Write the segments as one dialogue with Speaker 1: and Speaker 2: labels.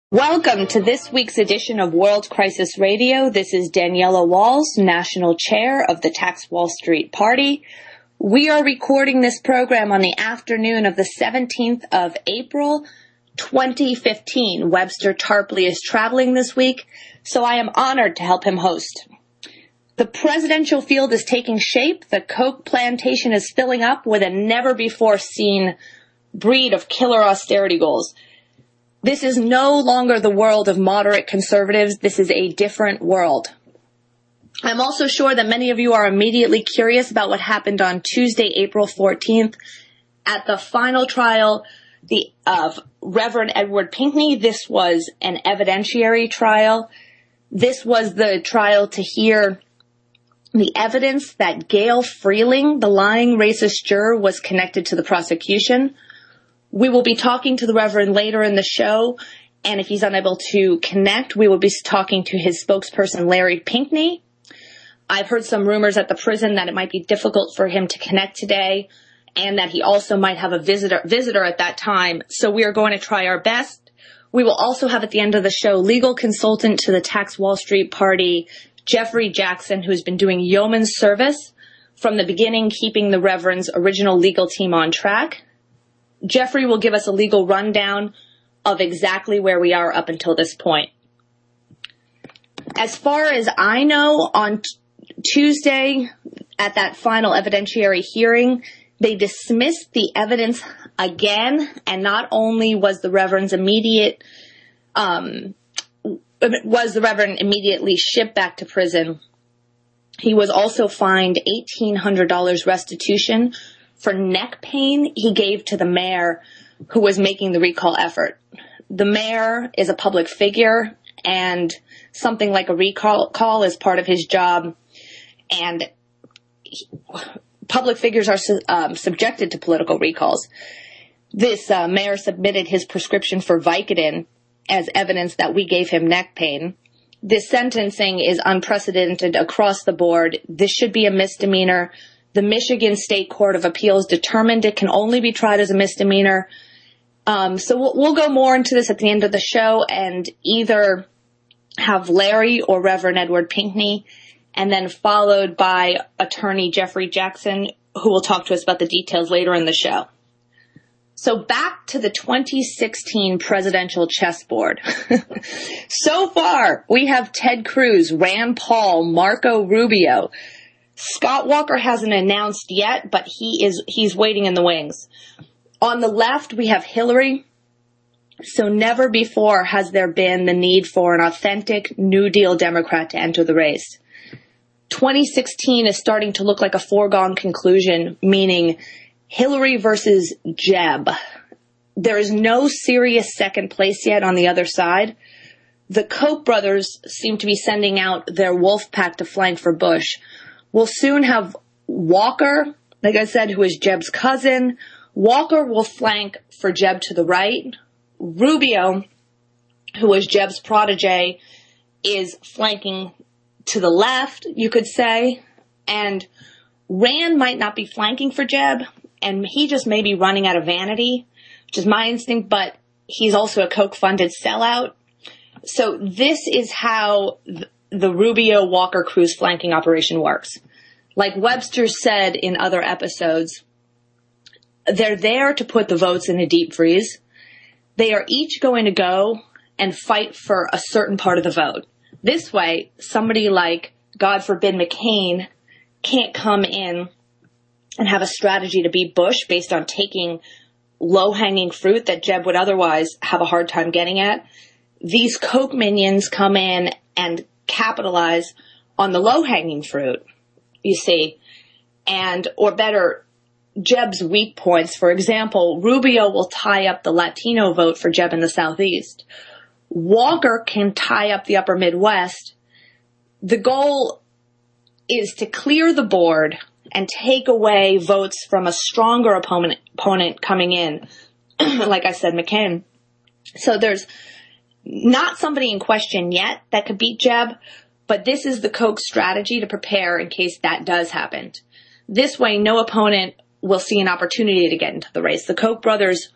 Speaker 1: Welcome to this week's edition of World Crisis Radio. This is Daniela Walls, National Chair of the Tax Wall Street Party. We are recording this program on the afternoon of the 17th of April, 2015. Webster Tarpley is traveling this week, so I am honored to help him host. The presidential field is taking shape. The Koch plantation is filling up with a never-before-seen breed of killer austerity goals. This is no longer the world of moderate conservatives. This is a different world. I'm also sure that many of you are immediately curious about what happened on Tuesday, April 14th, at the final trial of Reverend Edward Pinkney. This was an evidentiary trial. This was the trial to hear the evidence that Gail Freeling, the lying racist juror, was connected to the prosecution. We will be talking to the Reverend later in the show, and if he's unable to connect, we will be talking to his spokesperson, Larry Pinkney. I've heard some rumors at the prison that it might be difficult for him to connect today, and that he also might have a visitor at that time, so we are going to try our best. We will also have at the end of the show legal consultant to the Tax Wall Street Party, Jeffrey Jackson, who's been doing yeoman's service from the beginning, keeping the Reverend's original legal team on track. Jeffrey will give us a legal rundown of exactly where we are up until this point. As far as I know, on Tuesday, at that final evidentiary hearing, they dismissed the evidence again, and not only was the Reverend immediately shipped back to prison, he was also fined $1,800 restitution for neck pain he gave to the mayor who was making the recall effort. The mayor is a public figure, and something like a recall is part of his job, and public figures are subjected to political recalls. This mayor submitted his prescription for Vicodin as evidence that we gave him neck pain. This sentencing is unprecedented across the board. This should be a misdemeanor. The Michigan State Court of Appeals determined it can only be tried as a misdemeanor. So we'll go more into this at the end of the show and either have Larry or Reverend Edward Pinkney, and then followed by attorney Jeffrey Jackson, who will talk to us about the details later in the show. So back to the 2016 presidential chessboard. So far, we have Ted Cruz, Rand Paul, Marco Rubio. Scott Walker hasn't announced yet, but he's waiting in the wings. On the left, we have Hillary. So never before has there been the need for an authentic New Deal Democrat to enter the race. 2016 is starting to look like a foregone conclusion, meaning Hillary versus Jeb. There is no serious second place yet on the other side. The Koch brothers seem to be sending out their wolf pack to flank for Bush. We'll soon have Walker, like I said, who is Jeb's cousin. Walker will flank for Jeb to the right. Rubio, who is Jeb's protege, is flanking to the left, you could say. And Rand might not be flanking for Jeb, and he just may be running out of vanity, which is my instinct, but he's also a Koch-funded sellout. So this is how the Rubio-Walker-Cruz flanking operation works. Like Webster said in other episodes, they're there to put the votes in a deep freeze. They are each going to go and fight for a certain part of the vote. This way, somebody like, God forbid, McCain can't come in and have a strategy to beat Bush based on taking low-hanging fruit that Jeb would otherwise have a hard time getting at. These Koch minions come in and capitalize on the low-hanging fruit, you see, or better, Jeb's weak points. For example, Rubio will tie up the Latino vote for Jeb in the Southeast. Walker can tie up the upper Midwest. The goal is to clear the board and take away votes from a stronger opponent coming in, like I said, McCain. So there's not somebody in question yet that could beat Jeb, but this is the Koch strategy to prepare in case that does happen. This way, no opponent will see an opportunity to get into the race. The Koch brothers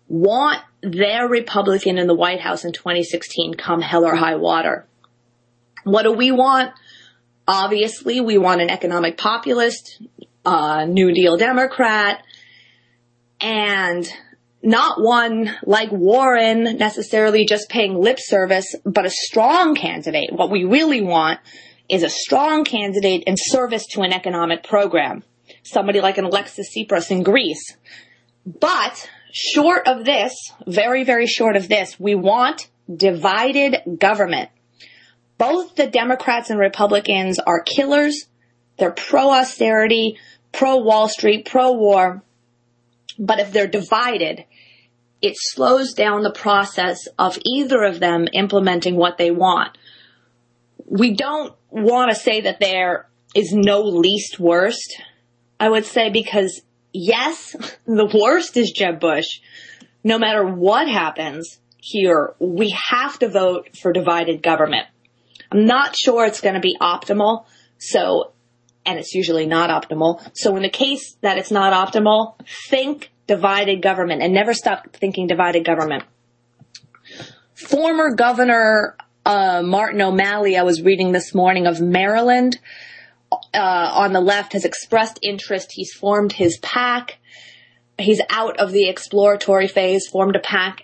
Speaker 1: want their Republican in the White House in 2016 come hell or high water. What do we want? Obviously, we want an economic populist, New Deal Democrat, and not one like Warren necessarily just paying lip service, but a strong candidate. What we really want is a strong candidate in service to an economic program. Somebody like an Alexis Tsipras in Greece. But short of this, very, very short of this, we want divided government. Both the Democrats and Republicans are killers. They're pro-austerity, pro-Wall Street, pro-war. But if they're divided, it slows down the process of either of them implementing what they want. We don't want to say that there is no least worst, I would say, because yes, the worst is Jeb Bush. No matter what happens here, we have to vote for divided government. I'm not sure it's going to be optimal, and it's usually not optimal. So in the case that it's not optimal, think divided government and never stop thinking divided government. Former Governor Martin O'Malley, I was reading this morning, of Maryland, on the left, has expressed interest. He's formed his PAC. He's out of the exploratory phase, formed a PAC,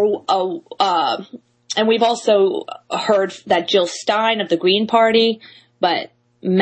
Speaker 1: and we've also heard that Jill Stein of the Green Party, but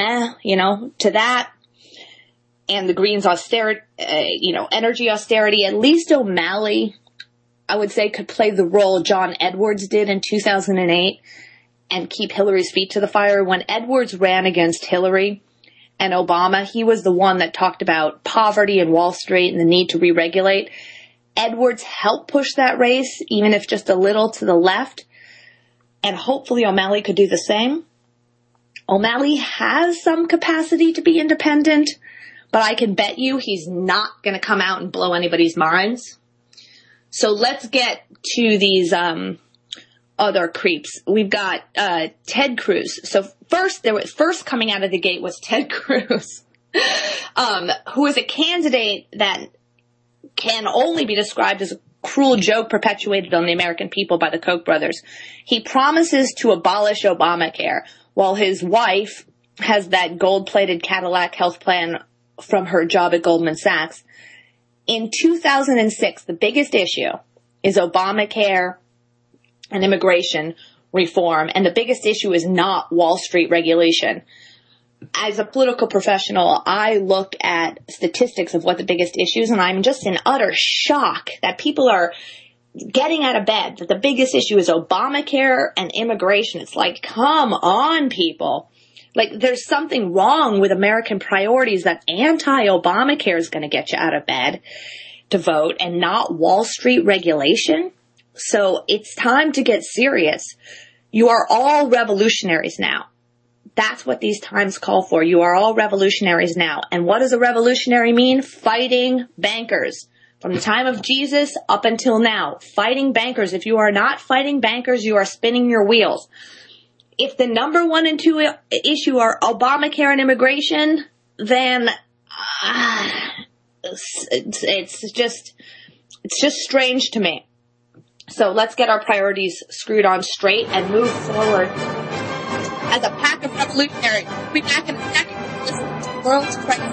Speaker 1: to that. And the Greens austerity, energy austerity. At least O'Malley, I would say, could play the role John Edwards did in 2008 and keep Hillary's feet to the fire. When Edwards ran against Hillary and Obama, he was the one that talked about poverty and Wall Street and the need to re-regulate. Edwards helped push that race, even if just a little to the left. And hopefully O'Malley could do the same. O'Malley has some capacity to be independent, but I can bet you he's not going to come out and blow anybody's minds. So let's get to these other creeps. We've got Ted Cruz. So first coming out of the gate was Ted Cruz, who is a candidate that can only be described as a cruel joke perpetuated on the American people by the Koch brothers. He promises to abolish Obamacare, while his wife has that gold-plated Cadillac health plan from her job at Goldman Sachs. In 2006, the biggest issue is Obamacare and immigration reform, and the biggest issue is not Wall Street regulation. As a political professional, I look at statistics of what the biggest issues, and I'm just in utter shock that people are getting out of bed that the biggest issue is Obamacare and immigration. It's like, come on, people. Like, there's something wrong with American priorities that anti-Obamacare is going to get you out of bed to vote and not Wall Street regulation. So it's time to get serious. You are all revolutionaries now. That's what these times call for. You are all revolutionaries now. And what does a revolutionary mean? Fighting bankers. From the time of Jesus up until now, fighting bankers. If you are not fighting bankers, you are spinning your wheels. If the number 1 and 2 issue are Obamacare and immigration, then it's just strange to me. So let's get our priorities screwed on straight and move forward. As a pack of revolutionaries, we'll be back in a second to listen to World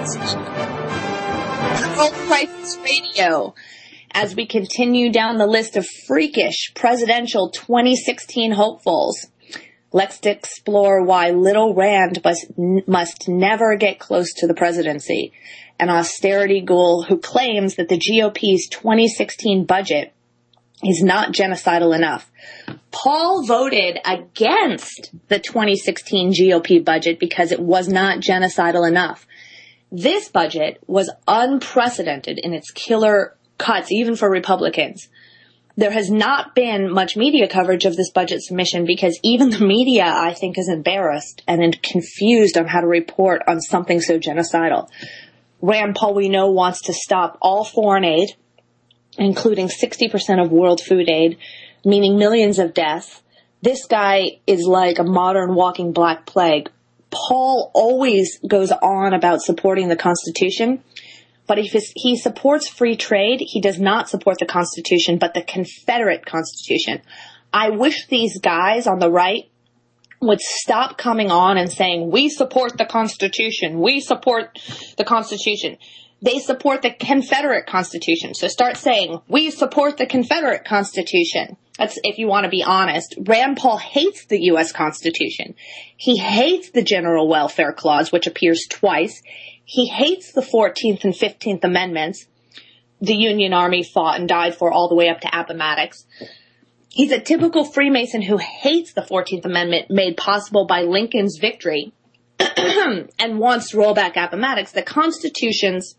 Speaker 1: Crisis Radio as we continue down the list of freakish presidential 2016 hopefuls. Let's explore why Little Rand must never get close to the presidency, an austerity ghoul who claims that the GOP's 2016 budget is not genocidal enough. Paul voted against the 2016 GOP budget because it was not genocidal enough. This budget was unprecedented in its killer cuts, even for Republicans. There has not been much media coverage of this budget submission because even the media, I think, is embarrassed and confused on how to report on something so genocidal. Rand Paul, we know, wants to stop all foreign aid, including 60% of world food aid, meaning millions of deaths. This guy is like a modern walking black plague. Paul always goes on about supporting the Constitution, But if he supports free trade, he does not support the Constitution, but the Confederate Constitution. I wish these guys on the right would stop coming on and saying, we support the Constitution, we support the Constitution. They support the Confederate Constitution. So start saying, we support the Confederate Constitution. That's if you want to be honest. Rand Paul hates the U.S. Constitution. He hates the General Welfare Clause, which appears twice. He hates the 14th and 15th Amendments the Union Army fought and died for all the way up to Appomattox. He's a typical Freemason who hates the 14th Amendment made possible by Lincoln's victory and wants to roll back Appomattox. The Constitution's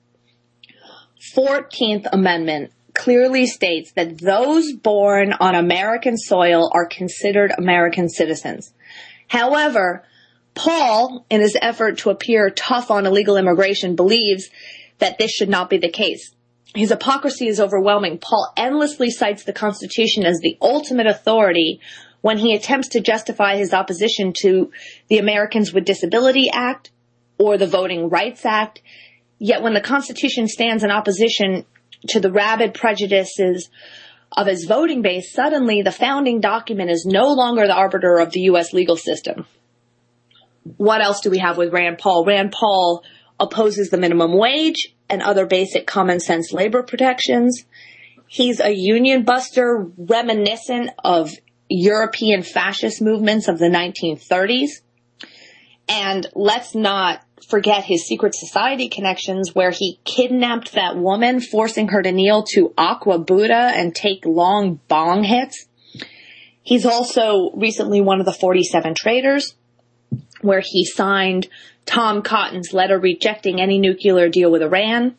Speaker 1: 14th Amendment clearly states that those born on American soil are considered American citizens. However, Paul, in his effort to appear tough on illegal immigration, believes that this should not be the case. His hypocrisy is overwhelming. Paul endlessly cites the Constitution as the ultimate authority when he attempts to justify his opposition to the Americans with Disability Act or the Voting Rights Act. Yet when the Constitution stands in opposition to the rabid prejudices of his voting base, suddenly the founding document is no longer the arbiter of the U.S. legal system. What else do we have with Rand Paul? Rand Paul opposes the minimum wage and other basic common sense labor protections. He's a union buster reminiscent of European fascist movements of the 1930s. And let's not forget his secret society connections where he kidnapped that woman, forcing her to kneel to Aqua Buddha and take long bong hits. He's also recently one of the 47 traitors, where he signed Tom Cotton's letter rejecting any nuclear deal with Iran.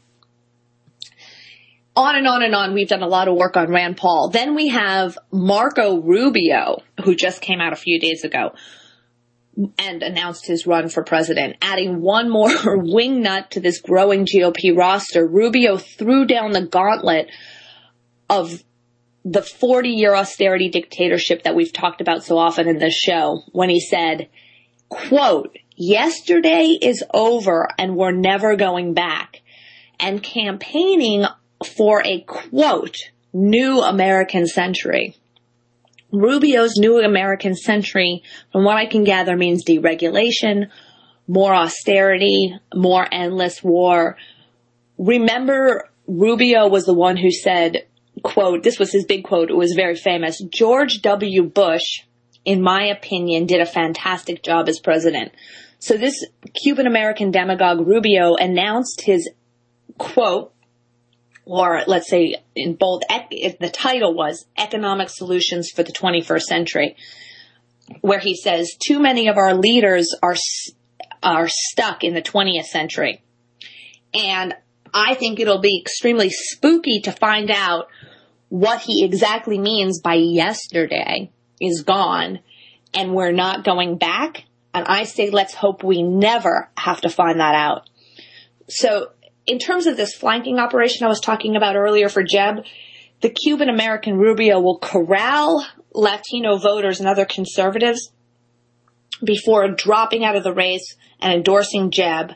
Speaker 1: On and on and on. We've done a lot of work on Rand Paul. Then we have Marco Rubio, who just came out a few days ago and announced his run for president. Adding one more wingnut to this growing GOP roster, Rubio threw down the gauntlet of the 40-year austerity dictatorship that we've talked about so often in this show when he said, quote, yesterday is over and we're never going back, and campaigning for a, quote, new American century. Rubio's new American century, from what I can gather, means deregulation, more austerity, more endless war. Remember, Rubio was the one who said, quote, this was his big quote, it was very famous, George W. Bush, in my opinion, did a fantastic job as president. So this Cuban-American demagogue Rubio announced his quote, or let's say in bold, the title was Economic Solutions for the 21st Century, where he says, too many of our leaders are stuck in the 20th century. And I think it'll be extremely spooky to find out what he exactly means by yesterday is gone and we're not going back. And I say, let's hope we never have to find that out. So in terms of this flanking operation I was talking about earlier for Jeb, the Cuban-American Rubio will corral Latino voters and other conservatives before dropping out of the race and endorsing Jeb.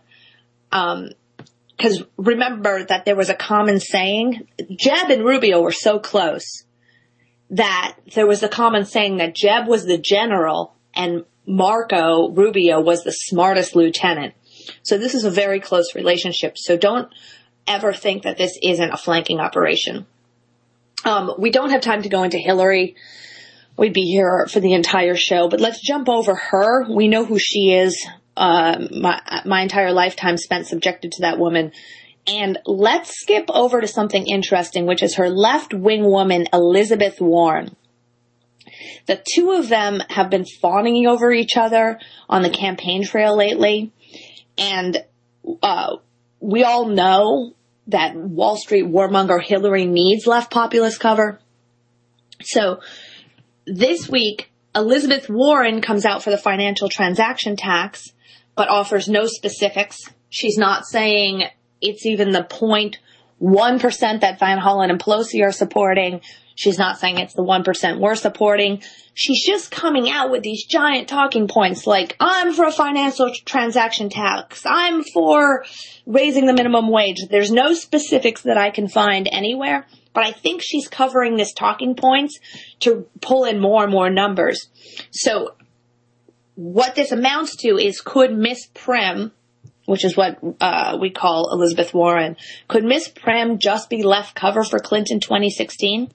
Speaker 1: Because remember that there was a common saying, Jeb and Rubio were so close that there was a common saying that Jeb was the general and Marco Rubio was the smartest lieutenant. So this is a very close relationship. So don't ever think that this isn't a flanking operation. We don't have time to go into Hillary. We'd be here for the entire show, but let's jump over her. We know who she is. My entire lifetime spent subjected to that woman. And let's skip over to something interesting, which is her left-wing woman, Elizabeth Warren. The two of them have been fawning over each other on the campaign trail lately. And we all know that Wall Street warmonger Hillary needs left populist cover. So this week, Elizabeth Warren comes out for the financial transaction tax, but offers no specifics. She's not saying it's even the 0.1% that Van Hollen and Pelosi are supporting. She's not saying it's the 1% we're supporting. She's just coming out with these giant talking points like, I'm for a financial transaction tax. I'm for raising the minimum wage. There's no specifics that I can find anywhere, but I think she's covering this talking points to pull in more and more numbers. So what this amounts to is, could Miss Prim, which is what we call Elizabeth Warren, could Miss Prim just be left cover for Clinton 2016?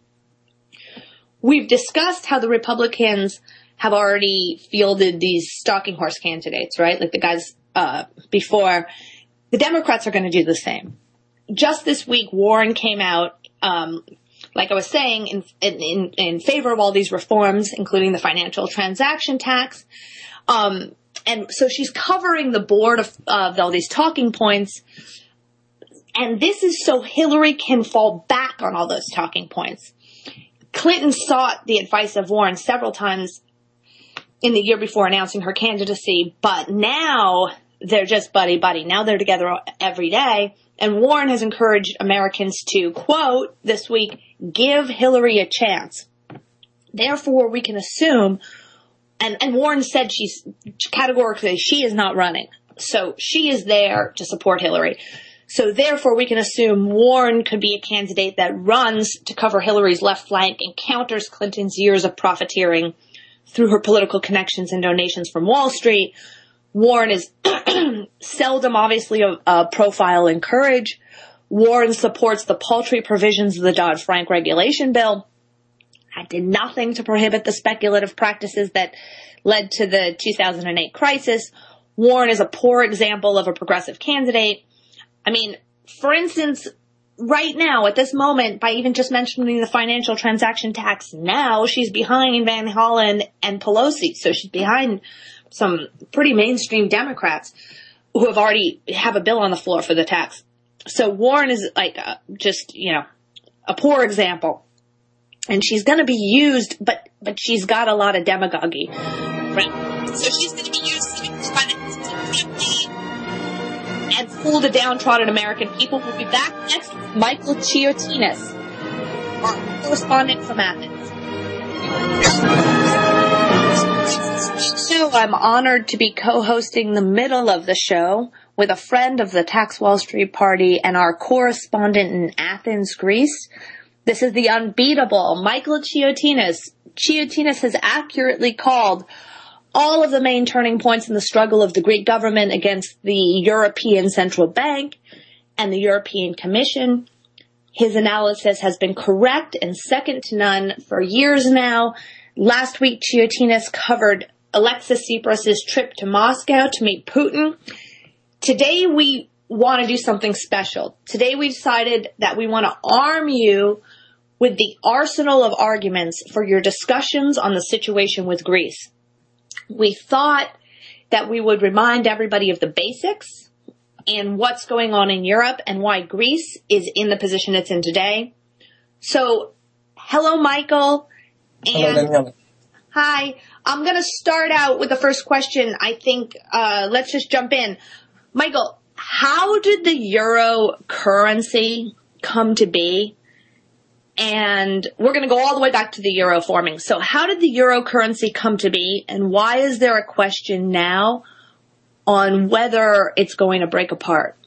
Speaker 1: We've discussed how the Republicans have already fielded these stalking horse candidates, right? Like the guys before. The Democrats are going to do the same. Just this week, Warren came out, like I was saying, in favor of all these reforms, including the financial transaction tax. And so she's covering the board of all these talking points. And this is so Hillary can fall back on all those talking points. Clinton sought the advice of Warren several times in the year before announcing her candidacy, but now they're just buddy-buddy. Now they're together every day. And Warren has encouraged Americans to, quote, this week, give Hillary a chance. Therefore, we can assume, and Warren said she's categorically, she is not running. So she is there to support Hillary. So therefore, we can assume Warren could be a candidate that runs to cover Hillary's left flank and counters Clinton's years of profiteering through her political connections and donations from Wall Street. Warren is seldom, obviously, a profile in courage. Warren supports the paltry provisions of the Dodd-Frank regulation bill. I did nothing to prohibit the speculative practices that led to the 2008 crisis. Warren is a poor example of a progressive candidate. I mean, for instance, right now, at this moment, by even just mentioning the financial transaction tax now, she's behind Van Hollen and Pelosi. So she's behind some pretty mainstream Democrats who have already have a bill on the floor for the tax. So Warren is like just, a poor example. And she's going to be used, but she's got a lot of demagoguery. Right? So she's going to be used to and fool the downtrodden American people. We'll be back next with Michael Chiotinas, our correspondent from Athens. So I'm honored to be co-hosting the middle of the show with a friend of the Tax Wall Street Party and our correspondent in Athens, Greece. This is the unbeatable Michael Chiotinas. Chiotinas has accurately called all of the main turning points in the struggle of the Greek government against the European Central Bank and the European Commission. His analysis has been correct and second to none for years now. Last week, Chiotinas covered Alexis Tsipras' trip to Moscow to meet Putin. Today, we want to do something special. Today, we decided that we want to arm you with the arsenal of arguments for your discussions on the situation with Greece. We thought that we would remind everybody of the basics and what's going on in Europe and why Greece is in the position it's in today. So, hello, Michael. And
Speaker 2: hello, Danielle.
Speaker 1: Hi. I'm going to start out with the first question. I think let's just jump in. Michael, how did the euro currency come to be? And we're going to go all the way back to the euro forming. So how did the euro currency come to be, and why is there a question now on whether it's going to break apart?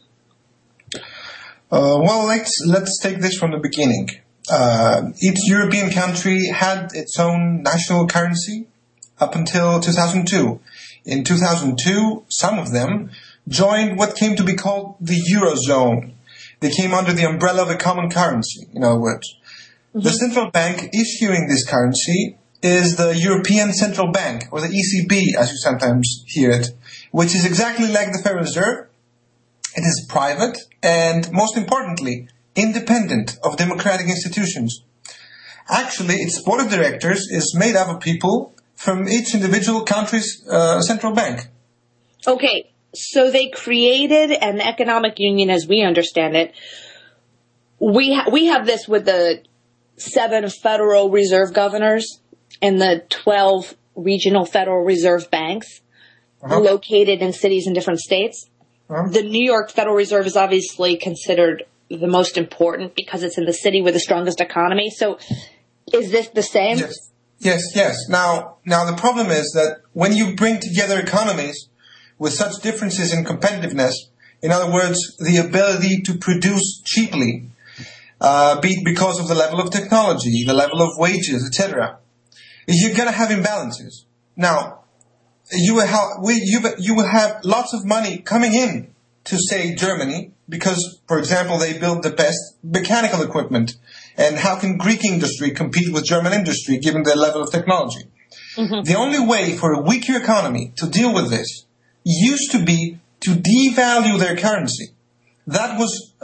Speaker 2: Well, let's take this from the beginning. Each European country had its own national currency up until 2002. In 2002, some of them joined what came to be called the Eurozone. They came under the umbrella of a common currency, in other words. Mm-hmm. The central bank issuing this currency is the European Central Bank, or the ECB, as you sometimes hear it, which is exactly like the Federal Reserve. It is private and, most importantly, independent of democratic institutions. Actually, its board of directors is made up of people from each individual country's central bank.
Speaker 1: Okay, so they created an economic union as we understand it. We have this with the 7 Federal Reserve governors and the 12 regional Federal Reserve banks located in cities in different states. The New York Federal Reserve is obviously considered the most important because it's in the city with the strongest economy. So Is this the same?
Speaker 2: Yes. Now the problem is that when you bring together economies with such differences in competitiveness, in other words, the ability to produce cheaply, be it because of the level of technology, the level of wages, etc., you're going to have imbalances. Now, you will have lots of money coming in to, say, Germany, because, for example, they build the best mechanical equipment. And how can Greek industry compete with German industry given their level of technology? Mm-hmm. The only way for a weaker economy to deal with this used to be to devalue their currency. That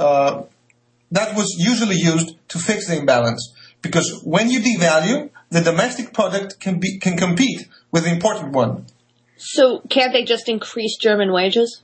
Speaker 2: was usually used to fix the imbalance, because when you devalue, the domestic product can compete with the imported one.
Speaker 1: So can't they just increase German wages?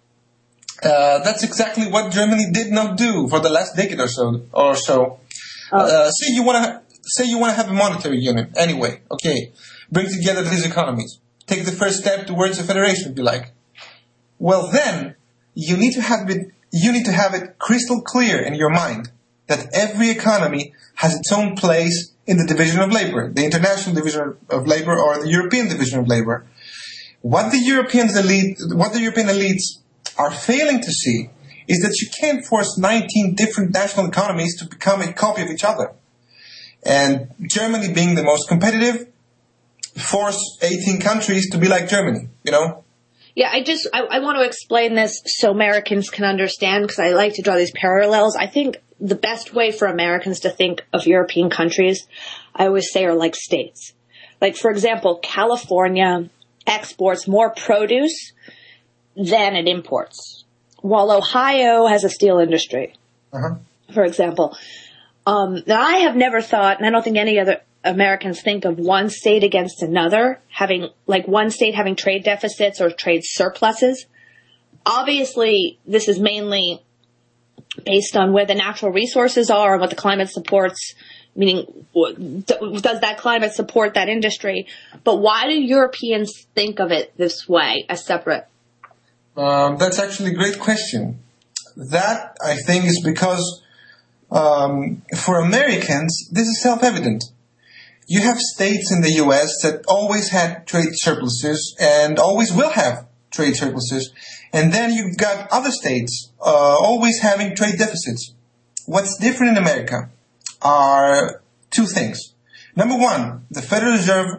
Speaker 2: That's exactly what Germany did not do for the last decade or so. Say you want to have a monetary union. Anyway, okay, bring together these economies. Take the first step towards a federation, if you like. Well, then you need to have it crystal clear in your mind that every economy has its own place in the division of labor, the international division of labor or the European division of labor. What the European elites are failing to see is that you can't force 19 different national economies to become a copy of each other. And Germany being the most competitive, force 18 countries to be like Germany, you know?
Speaker 1: Yeah, I want to explain this so Americans can understand, because I like to draw these parallels. I think the best way for Americans to think of European countries, I always say, are like states. Like, for example, California exports more produce than it imports, while Ohio has a steel industry, for example. Now, I have never thought, and I don't think any other Americans think of one state against another, having one state having trade deficits or trade surpluses. Obviously, this is mainly based on where the natural resources are and what the climate supports, meaning does that climate support that industry? But why do Europeans think of it this way, as separate?
Speaker 2: That's actually a great question. That, I think, is because for Americans, this is self-evident. You have states in the U.S. that always had trade surpluses and always will have trade surpluses. And then you've got other states always having trade deficits. What's different in America are two things. Number one, the federal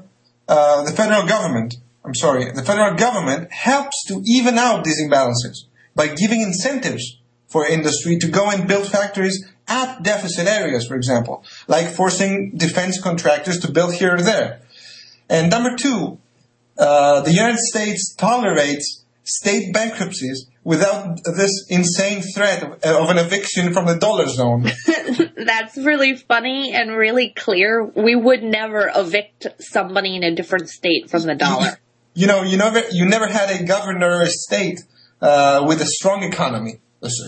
Speaker 2: government helps to even out these imbalances by giving incentives for industry to go and build factories at deficit areas, for example, like forcing defense contractors to build here or there. And number two, the United States tolerates state bankruptcies without this insane threat of an eviction from the dollar zone.
Speaker 1: That's really funny and really clear. We would never evict somebody in a different state from the dollar.
Speaker 2: You never had a governor or a state with a strong economy.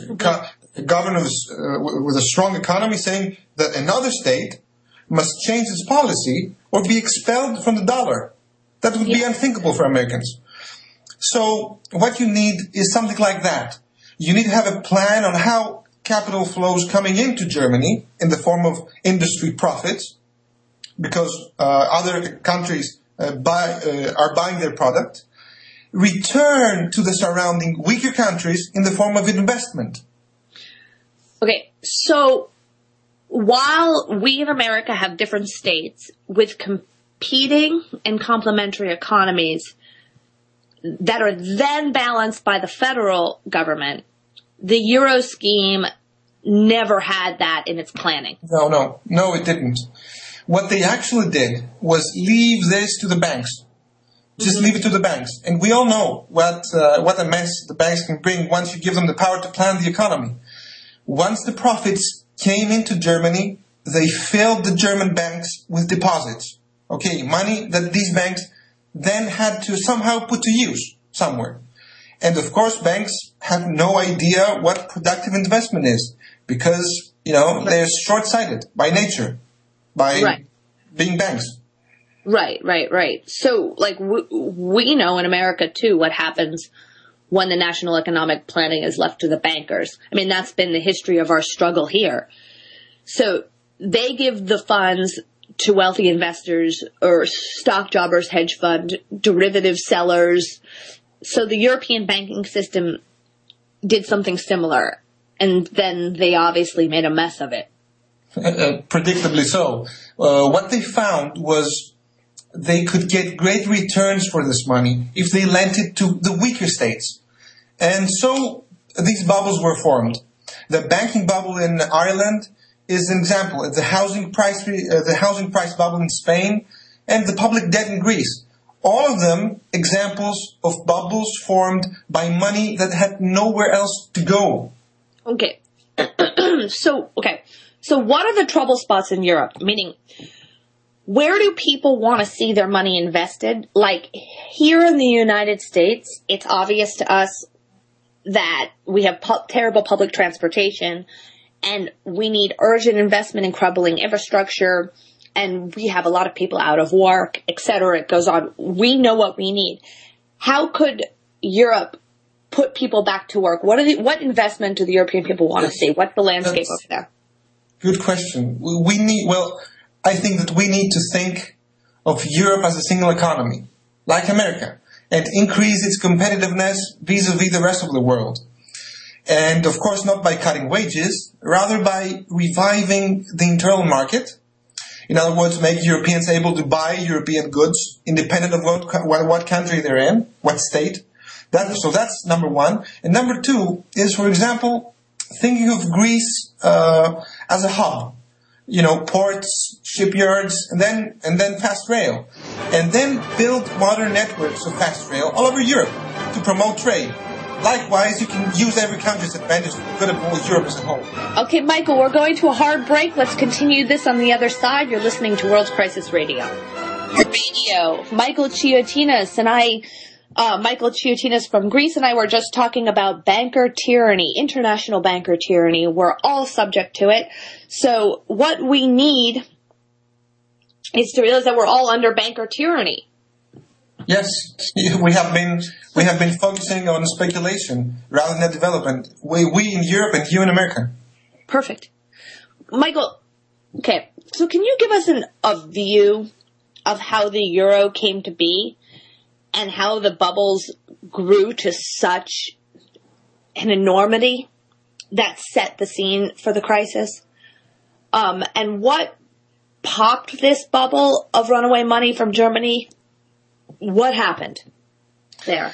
Speaker 2: A governor with a strong economy saying that another state must change its policy or be expelled from the dollar. That would be unthinkable for Americans. So what you need is something like that. You need to have a plan on how capital flows coming into Germany in the form of industry profits, because other countries are buying their product, return to the surrounding weaker countries in the form of investment.
Speaker 1: Okay, so while we in America have different states with competing and complementary economies that are then balanced by the federal government, the Euro scheme never had that in its planning.
Speaker 2: No, it didn't. What they actually did was leave this to the banks. Just leave it to the banks. And we all know what a mess the banks can bring once you give them the power to plan the economy. Once the profits came into Germany, they filled the German banks with deposits. Okay, money that these banks then had to somehow put to use somewhere. And of course, banks have no idea what productive investment is because, they're short-sighted by nature, by being banks.
Speaker 1: Right. So, we know in America, too, what happens when the national economic planning is left to the bankers. I mean, that's been the history of our struggle here. So they give the funds to wealthy investors or stock jobbers, hedge fund, derivative sellers. So the European banking system did something similar, and then they obviously made a mess of it.
Speaker 2: Predictably so. What they found was they could get great returns for this money if they lent it to the weaker states. And so these bubbles were formed. The banking bubble in Ireland is an example. The housing price bubble in Spain, and the public debt in Greece. All of them examples of bubbles formed by money that had nowhere else to go.
Speaker 1: Okay. So what are the trouble spots in Europe? Meaning, where do people want to see their money invested? Like, here in the United States, it's obvious to us that we have terrible public transportation, and we need urgent investment in crumbling infrastructure, and we have a lot of people out of work, etc. It goes on. We know what we need. How could Europe put people back to work? What investment do the European people want to see? What's the landscape over there?
Speaker 2: Good question. I think that we need to think of Europe as a single economy, like America, and increase its competitiveness vis-a-vis the rest of the world. And of course not by cutting wages, rather by reviving the internal market. In other words, make Europeans able to buy European goods independent of what country they're in, what state. So that's number one. And number two is, for example, thinking of Greece as a hub. Ports, shipyards, and then fast rail. And then build modern networks of fast rail all over Europe to promote trade. Likewise, you can use every country's advantage for the good of Europe as a whole.
Speaker 1: Okay, Michael, we're going to a hard break. Let's continue this on the other side. You're listening to World Crisis Radio. Michael Chiotinas and I, Michael Chiotinas from Greece, and I were just talking about banker tyranny, international banker tyranny. We're all subject to it. So what we need is to realize that we're all under banker tyranny.
Speaker 2: Yes, we have been focusing on speculation rather than development. We in Europe and you in America.
Speaker 1: Perfect. Michael, okay, so can you give us a view of how the euro came to be and how the bubbles grew to such an enormity that set the scene for the crisis? And what popped this bubble of runaway money from Germany? What happened there?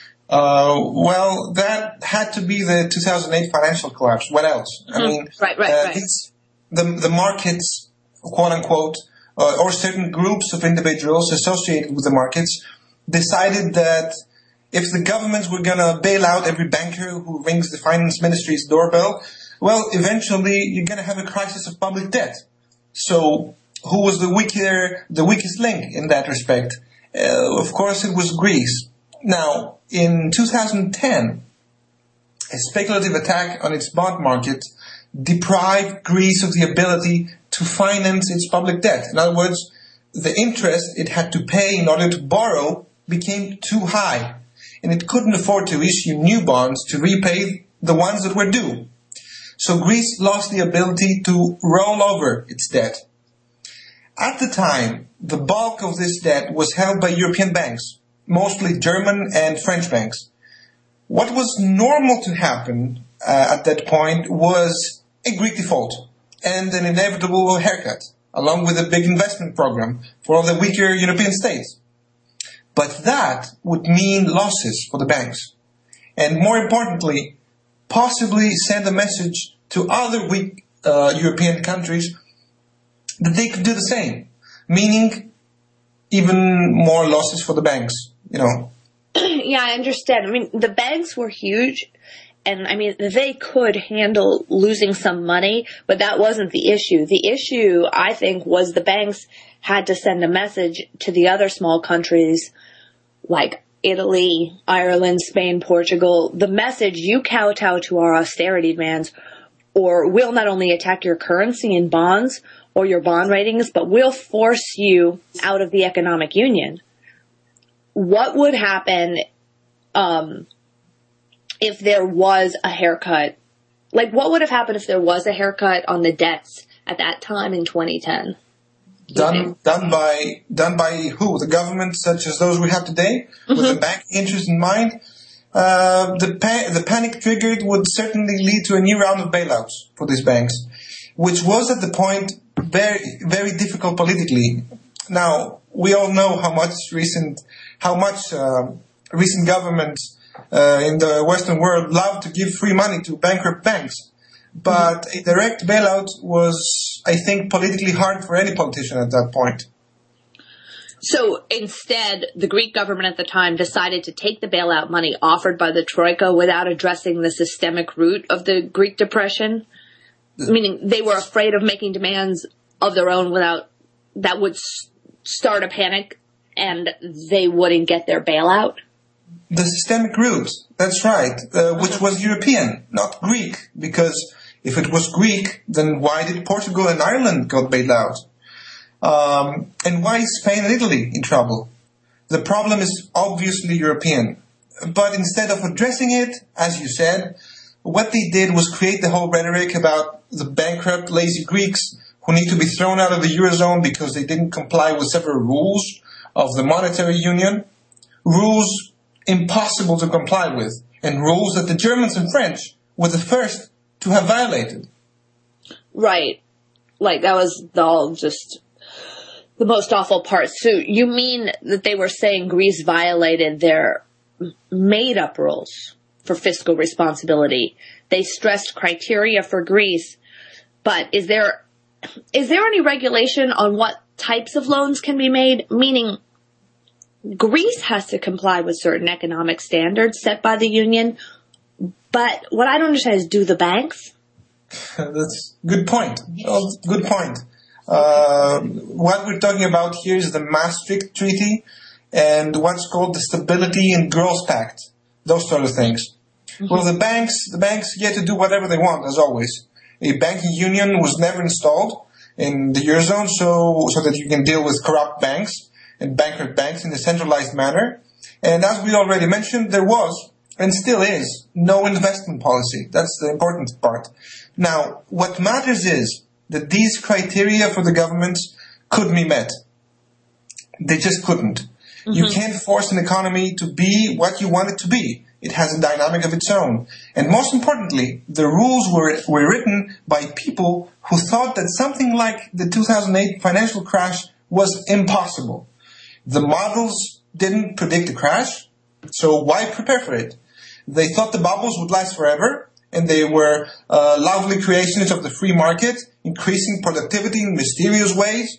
Speaker 2: That had to be the 2008 financial collapse. What else?
Speaker 1: Mm-hmm. I mean, right.
Speaker 2: The markets, quote unquote, or certain groups of individuals associated with the markets decided that if the governments were going to bail out every banker who rings the finance ministry's doorbell, well, eventually you're going to have a crisis of public debt. So who was the weakest link in that respect? Of course, it was Greece. Now, in 2010, a speculative attack on its bond market deprived Greece of the ability to finance its public debt. In other words, the interest it had to pay in order to borrow became too high, and it couldn't afford to issue new bonds to repay the ones that were due. So Greece lost the ability to roll over its debt. At the time, the bulk of this debt was held by European banks, mostly German and French banks. What was normal to happen at that point was a Greek default and an inevitable haircut, along with a big investment program for all the weaker European states. But that would mean losses for the banks. And more importantly, possibly send a message to other weak European countries that they could do the same, meaning even more losses for the banks,
Speaker 1: Yeah, I understand. I mean, the banks were huge, and I mean, they could handle losing some money, but that wasn't the issue. The issue, I think, was the banks had to send a message to the other small countries like Italy, Ireland, Spain, Portugal. The message, you kowtow to our austerity demands, or we'll not only attack your currency and bonds or your bond ratings, but we'll force you out of the economic union. What would happen if there was a haircut? Like, what would have happened if there was a haircut on the debts at that time in 2010?
Speaker 2: Done by who? The government, such as those we have today, with the bank interest in mind. The panic triggered would certainly lead to a new round of bailouts for these banks, which was at the point very, very difficult politically. Now, we all know how much recent governments in the Western world love to give free money to bankrupt banks. But a direct bailout was, I think, politically hard for any politician at that point.
Speaker 1: So instead, the Greek government at the time decided to take the bailout money offered by the Troika without addressing the systemic root of the Greek depression, meaning they were afraid of making demands of their own that would start a panic and they wouldn't get their bailout.
Speaker 2: The systemic root, that's right, which was European, not Greek, because if it was Greek, then why did Portugal and Ireland got bailed out? And why is Spain and Italy in trouble? The problem is obviously European. But instead of addressing it, as you said, what they did was create the whole rhetoric about the bankrupt, lazy Greeks who need to be thrown out of the Eurozone because they didn't comply with several rules of the monetary union. Rules impossible to comply with, and rules that the Germans and French were the first to have violated.
Speaker 1: Right. Like, that was just the most awful part. So you mean that they were saying Greece violated their made-up rules for fiscal responsibility? They stressed criteria for Greece, but is there any regulation on what types of loans can be made? Meaning, Greece has to comply with certain economic standards set by the union, but what I don't understand is, do the banks?
Speaker 2: That's a good point. Good point. What we're talking about here is the Maastricht Treaty and what's called the Stability and Growth Pact, those sort of things. Mm-hmm. Well, the banks get to do whatever they want, as always. A banking union was never installed in the Eurozone so that you can deal with corrupt banks and bankrupt banks in a centralized manner. And as we already mentioned, there was, and still is, no investment policy. That's the important part. Now, what matters is that these criteria for the governments couldn't be met. They just couldn't. Mm-hmm. You can't force an economy to be what you want it to be. It has a dynamic of its own. And most importantly, the rules were written by people who thought that something like the 2008 financial crash was impossible. The models didn't predict a crash, so why prepare for it? They thought the bubbles would last forever, and they were lovely creations of the free market, increasing productivity in mysterious ways.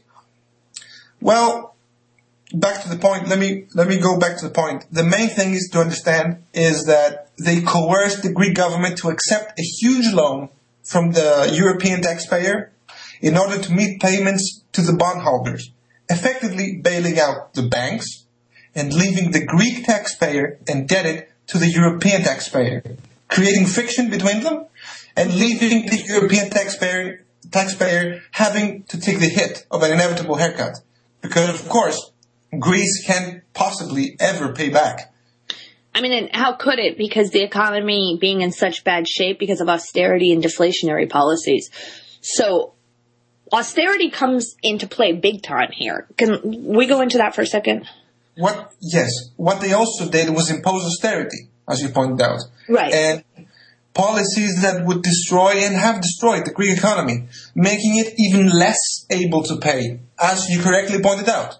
Speaker 2: Well, back to the point. Let me go back to the point. The main thing is to understand is that they coerced the Greek government to accept a huge loan from the European taxpayer in order to meet payments to the bondholders, effectively bailing out the banks and leaving the Greek taxpayer indebted to the European taxpayer, creating friction between them and leaving the European taxpayer having to take the hit of an inevitable haircut. Because, of course, Greece can't possibly ever pay back.
Speaker 1: I mean, and how could it? Because the economy being in such bad shape because of austerity and deflationary policies. So austerity comes into play big time here. Can we go into that for a second?
Speaker 2: Yes. What they also did was impose austerity, as you pointed out.
Speaker 1: Right.
Speaker 2: And policies that would destroy and have destroyed the Greek economy, making it even less able to pay, as you correctly pointed out.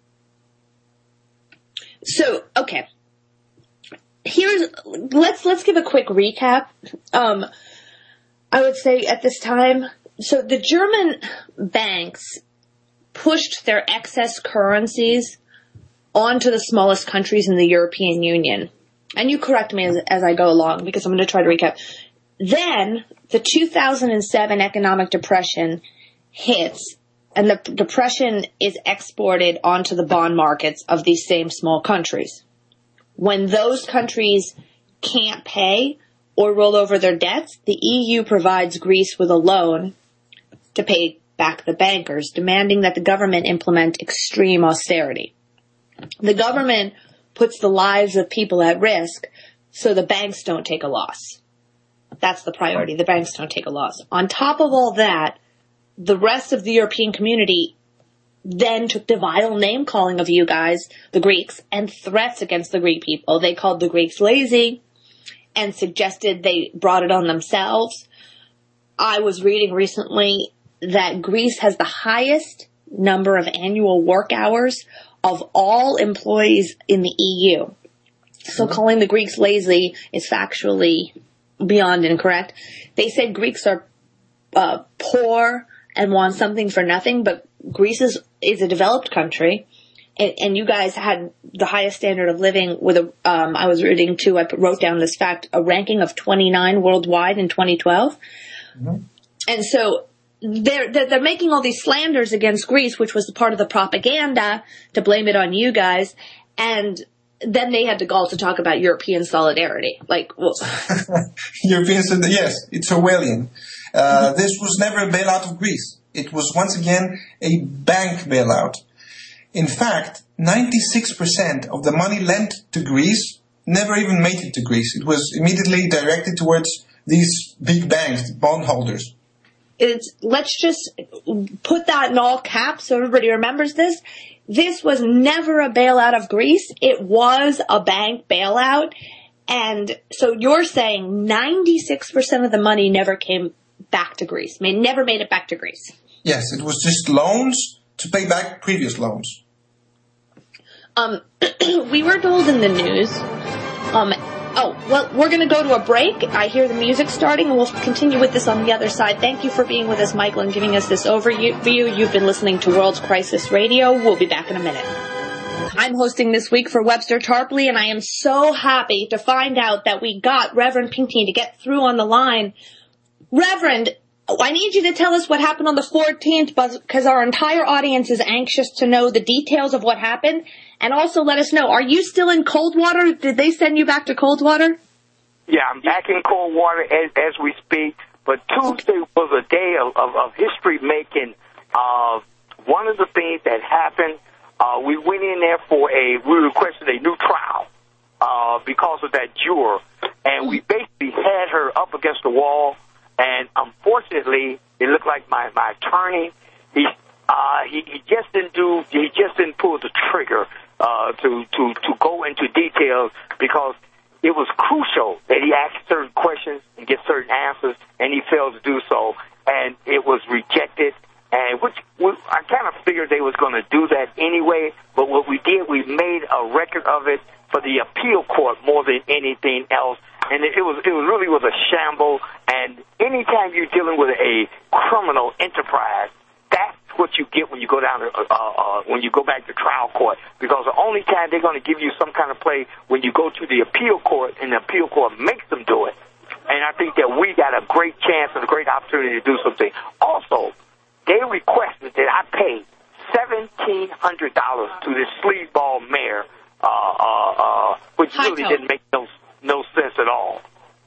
Speaker 1: So, okay. Let's give a quick recap. I would say at this time, so the German banks pushed their excess currencies onto the smallest countries in the European Union. And you correct me as I go along, because I'm going to try to recap. Then, the 2007 economic depression hits, and the depression is exported onto the bond markets of these same small countries. When those countries can't pay or roll over their debts, the EU provides Greece with a loan to pay back the bankers, demanding that the government implement extreme austerity. The government puts the lives of people at risk so the banks don't take a loss. That's the priority. The banks don't take a loss. On top of all that, the rest of the European community then took the vile name calling of you guys, the Greeks, and threats against the Greek people. They called the Greeks lazy and suggested they brought it on themselves. I was reading recently that Greece has the highest number of annual work hours of all employees in the EU. So calling the Greeks lazy is factually beyond incorrect. They said Greeks are poor and want something for nothing, but Greece is a developed country, and you guys had the highest standard of living with I was reading too, I wrote down this fact, a ranking of 29 worldwide in 2012. Mm-hmm. And so they're making all these slanders against Greece, which was part of the propaganda to blame it on you guys, and then they had the gall to talk about European solidarity. Like, well.
Speaker 2: European solidarity, yes, it's Orwellian. This was never a bailout of Greece. It was once again a bank bailout. In fact, 96% of the money lent to Greece never even made it to Greece. It was immediately directed towards these big banks, bondholders.
Speaker 1: Let's just put that in all caps so everybody remembers this. This was never a bailout of Greece. It was a bank bailout. And so you're saying 96% of the money never came back to Greece. Never made it back to Greece.
Speaker 2: Yes, it was just loans to pay back previous loans.
Speaker 1: We were told in the news, we're going to go to a break. I hear the music starting, and we'll continue with this on the other side. Thank you for being with us, Michael, and giving us this overview. You've been listening to World Crisis Radio. We'll be back in a minute. I'm hosting this week for Webster Tarpley, and I am so happy to find out that we got Reverend Pinkney to get through on the line. Reverend, I need you to tell us what happened on the 14th, because our entire audience is anxious to know the details of what happened. And also let us know, are you still in Coldwater? Did they send you back to Coldwater?
Speaker 3: Yeah, I'm back in Coldwater as we speak. But Tuesday was a day of history making. One of the things that happened, we went in there we requested a new trial because of that juror. And we basically had her up against the wall. And unfortunately, it looked like my attorney, he just didn't pull the trigger to go into details, because it was crucial that he asked certain questions and get certain answers, and he failed to do so, and it was rejected. And I kind of figured they was going to do that anyway, but what we did, we made a record of it for the appeal court more than anything else. And it really was a shamble. And anytime you're dealing with a criminal enterprise, that's what you get when you go down to, when you go back to trial court. Because the only time they're going to give you some kind of play when you go to the appeal court, and the appeal court makes them do it. And I think that we got a great chance and a great opportunity to do something. Also, they requested that I pay $1,700 to this sleazeball mayor, which really didn't make no sense at all.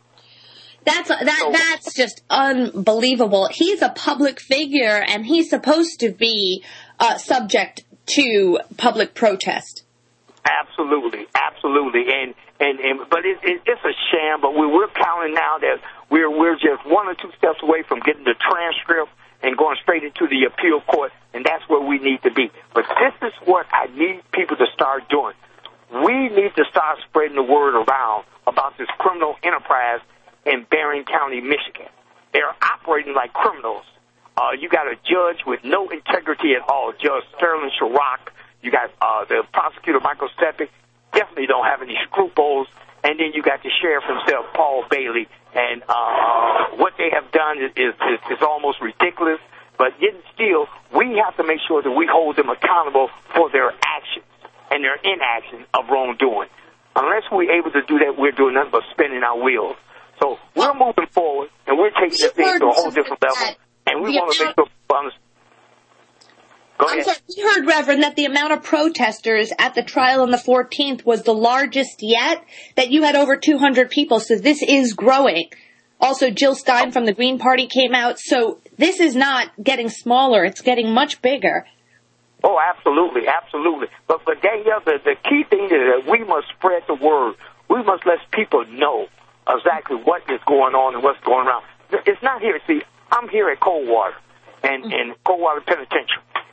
Speaker 1: That's just unbelievable. He's a public figure, and he's supposed to be subject to public protest.
Speaker 3: Absolutely. But it's a sham. But we're counting now that we're just one or two steps away from getting the transcript and going straight into the appeal court, and that's where we need to be. But this is what I need people to start doing. We need to start spreading the word around about this criminal enterprise in Barron County, Michigan. They're operating like criminals. You got a judge with no integrity at all, Judge Sterling Sharrock. You got the prosecutor, Michael Stepik, definitely don't have any scruples. And then you got the sheriff himself, Paul Bailey. And what they have done is almost ridiculous. But yet still, we have to make sure that we hold them accountable for their actions and their inaction of wrongdoing. Unless we're able to do that, we're doing nothing but spinning our wheels. So we're moving forward, and we're taking this thing to a whole different level. And we want to make sure people understand.
Speaker 1: I'm sorry, we heard, Reverend, that the amount of protesters at the trial on the 14th was the largest yet, that you had over 200 people, so this is growing. Also, Jill Stein from the Green Party came out, so this is not getting smaller, it's getting much bigger.
Speaker 3: Oh, absolutely. But Danielle, the key thing is that we must spread the word. We must let people know exactly what is going on and what's going around. It's not here. See, I'm here at Coldwater and Coldwater Penitentiary.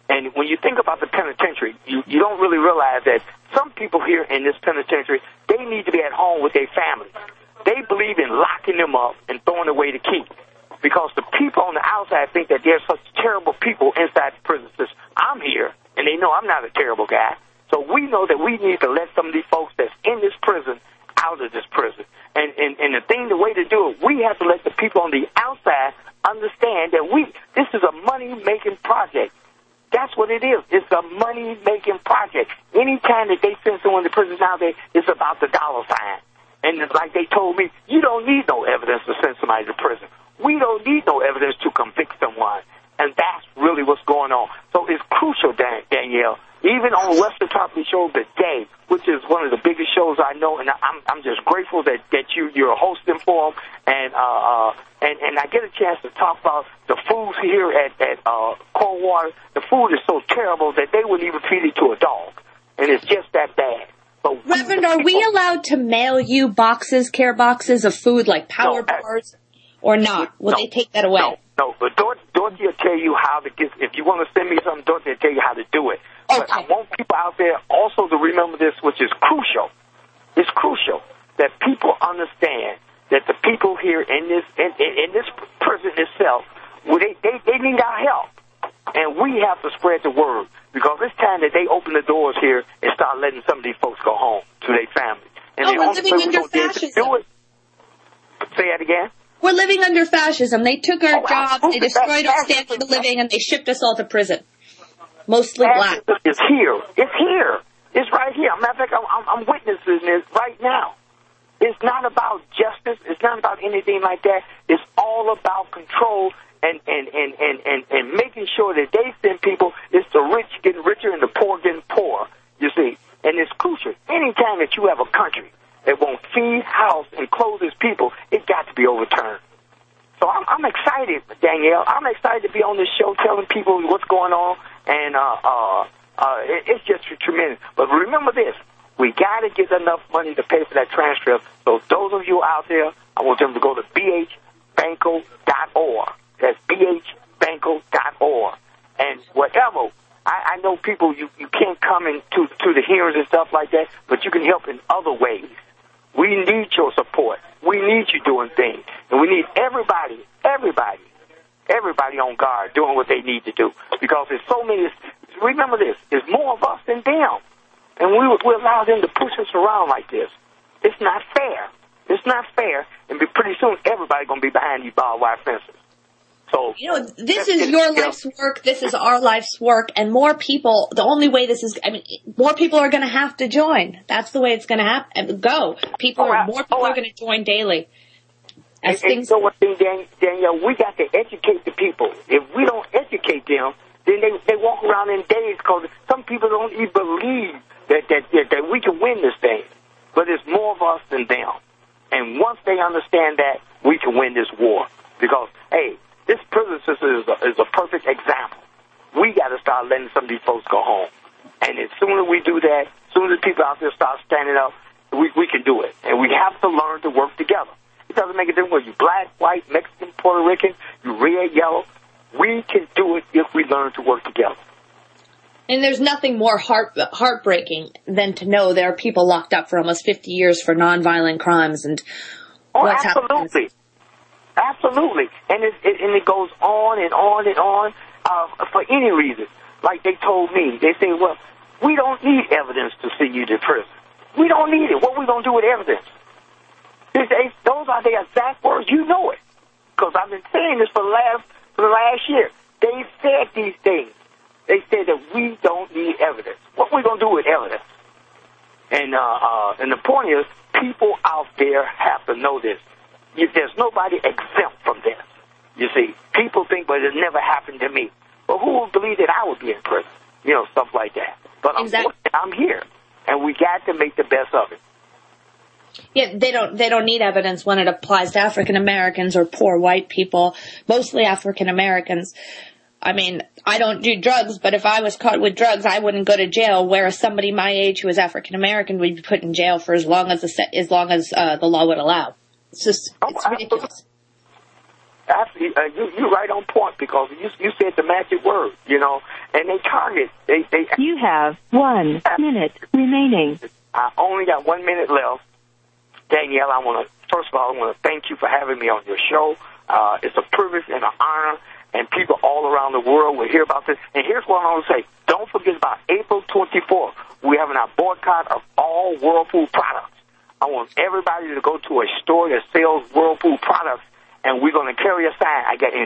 Speaker 3: And when you think about the penitentiary, you don't really realize that some people here in this penitentiary, they need to be at home with their families. They believe in locking them up and throwing away the key. Because the people on the outside think that they're such terrible people inside the prison system. I'm here, and they know I'm not a terrible guy. So we know that we need to let some of these folks that's in this prison out of this prison. And the way to do it, we have to let the people on the outside understand that this is a money-making project. That's what it is. It's a money-making project. Anytime that they send someone to prison nowadays, it's about the dollar sign. And it's like they told me, you don't need no evidence to send somebody to prison. We don't need no evidence to convict someone. And that's really what's going on. So it's crucial, Danielle. Even on Western Topic Show today, which is one of the biggest shows I know, and I'm just grateful that you're hosting for them, and I get a chance to talk about the foods here at Coldwater. The food is so terrible that they wouldn't even feed it to a dog, and it's just that bad. So
Speaker 1: Reverend, are we allowed to mail you care boxes of food like Power Bars, or not? Will they take that away?
Speaker 3: No, but Dorothy will tell you how to get. If you want to send me something, Dorothy will tell you how to do it.
Speaker 1: Okay.
Speaker 3: But I want people out there also to remember this, which is crucial. It's crucial that people understand that the people here in this prison itself, they need our help, and we have to spread the word because it's time that they open the doors here and start letting some of these folks go home to their families. And
Speaker 1: we're living under fascism.
Speaker 3: Say that again.
Speaker 1: We're living under fascism. They took our jobs, they destroyed our standard of living, and they shipped us all to prison. Mostly black.
Speaker 3: It's here. It's here. It's right here. Matter of fact, I'm witnessing this right now. It's not about justice. It's not about anything like that. It's all about control and making sure that they send people. It's the rich getting richer and the poor getting poorer, you see. And it's crucial. Anytime that you have a country that won't feed, house, and clothe its people, it got to be overturned. So I'm excited, Danielle. I'm excited to be on this show telling people what's going on, and it's just tremendous. But remember this, we got to get enough money to pay for that transcript. So those of you out there, I want them to go to bhbanco.org. That's bhbanco.org. And whatever, I know people, you can't come into the hearings and stuff like that, but you can help in other ways. We need your support. We need you doing things. And we need everybody on guard doing what they need to do. Because there's so many, remember this, there's more of us than them. And we allow them to push us around like this. It's not fair. It's not fair. And pretty soon, everybody's going to be behind these barbed wire fences. So,
Speaker 1: this is your life's work. This is our life's work. And more people, the only way more people are going to have to join. That's the way it's going to happen. More people are going to join daily.
Speaker 3: So one thing, Danielle, we got to educate the people. If we don't educate them, then they walk around in daze because some people don't even believe that we can win this thing. But it's more of us than them. And once they understand that, we can win this war. Because, hey, this prison system is a perfect example. We got to start letting some of these folks go home. And as soon as we do that, as soon as the people out there start standing up, we can do it. And we have to learn to work together. It doesn't make a difference whether you're black, white, Mexican, Puerto Rican, you're red, yellow. We can do it if we learn to work together.
Speaker 1: And there's nothing more heartbreaking than to know there are people locked up for almost 50 years for nonviolent crimes and what's happening.
Speaker 3: Absolutely. And it goes on and on and on for any reason. Like they told me, they say, well, we don't need evidence to send you to prison. We don't need it. What are we going to do with evidence? Those are the exact words. You know it. Because I've been saying this for the last year. They said these things. They said that we don't need evidence. What are we going to do with evidence? And the point is, people out there have to know this. There's nobody exempt from this. You see, people think, well, it never happened to me. But who would believe that I would be in prison? Stuff like that. But
Speaker 1: exactly.
Speaker 3: I'm here, and we got to make the best of it.
Speaker 1: Yeah, they don't need evidence when it applies to African Americans or poor white people, mostly African Americans. I mean, I don't do drugs, but if I was caught with drugs, I wouldn't go to jail, whereas somebody my age who is African American would be put in jail for as long as the law would allow. It's ridiculous.
Speaker 3: You're right on point because you said the magic word, you know, and they target.
Speaker 4: You have 1 minute remaining.
Speaker 3: I only got 1 minute left. Danielle, first of all, I want to thank you for having me on your show. It's a privilege and an honor, and people all around the world will hear about this. And here's what I want to say. Don't forget about April 24th. We're having our boycott of all World Food products. I want everybody to go to a store that sells World Food products, and we're going to carry a sign.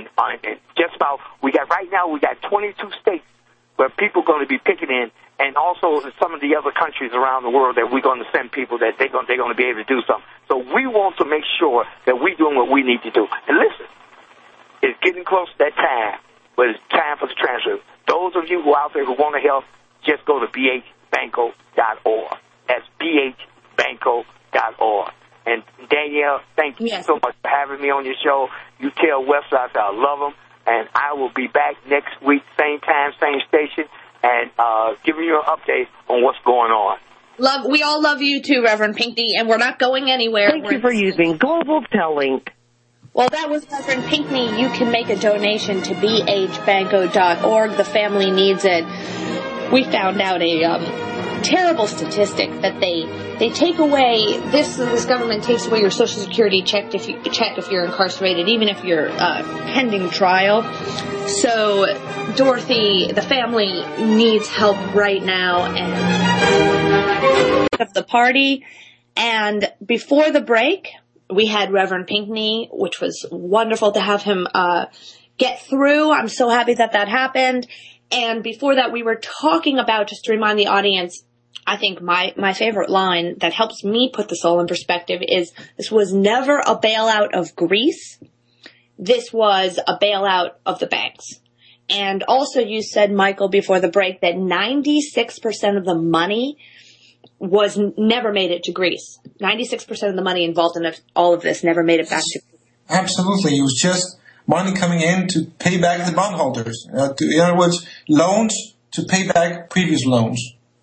Speaker 3: We got 22 states where people are going to be picking in, and also some of the other countries around the world that we're going to send people that they're going to be able to do something. So we want to make sure that we're doing what we need to do. And listen, it's getting close to that time, but it's time for the transfer. Those of you who are out there who want to help, just go to bhbanco.org. That's bhbanco.org. And Danielle, thank you so much for having me on your show. You tell Westside that I love them, and I will be back next week, same time, same station, and giving you an update on what's going on.
Speaker 1: We all love you too, Reverend Pinckney, and we're not going anywhere.
Speaker 4: Thank you for using Global Tellink.
Speaker 1: Well, that was Reverend Pinckney. You can make a donation to bhbanco.org. The family needs it. We found out a terrible statistic that they take away this government takes away your Social Security check if you're incarcerated, even if you're pending trial. So Dorothy, the family needs help right now, and of the party. And before the break, we had Reverend Pinckney, which was wonderful to have him get through. I'm so happy that happened. And before that, we were talking about, just to remind the audience, I think my favorite line that helps me put this all in perspective is, this was never a bailout of Greece. This was a bailout of the banks. And also you said, Michael, before the break, that 96% of the money never made it to Greece. 96% of the money involved in all of this never made it back to Greece.
Speaker 2: Absolutely. It was just money coming in to pay back the bondholders. In other words, loans to pay back previous loans.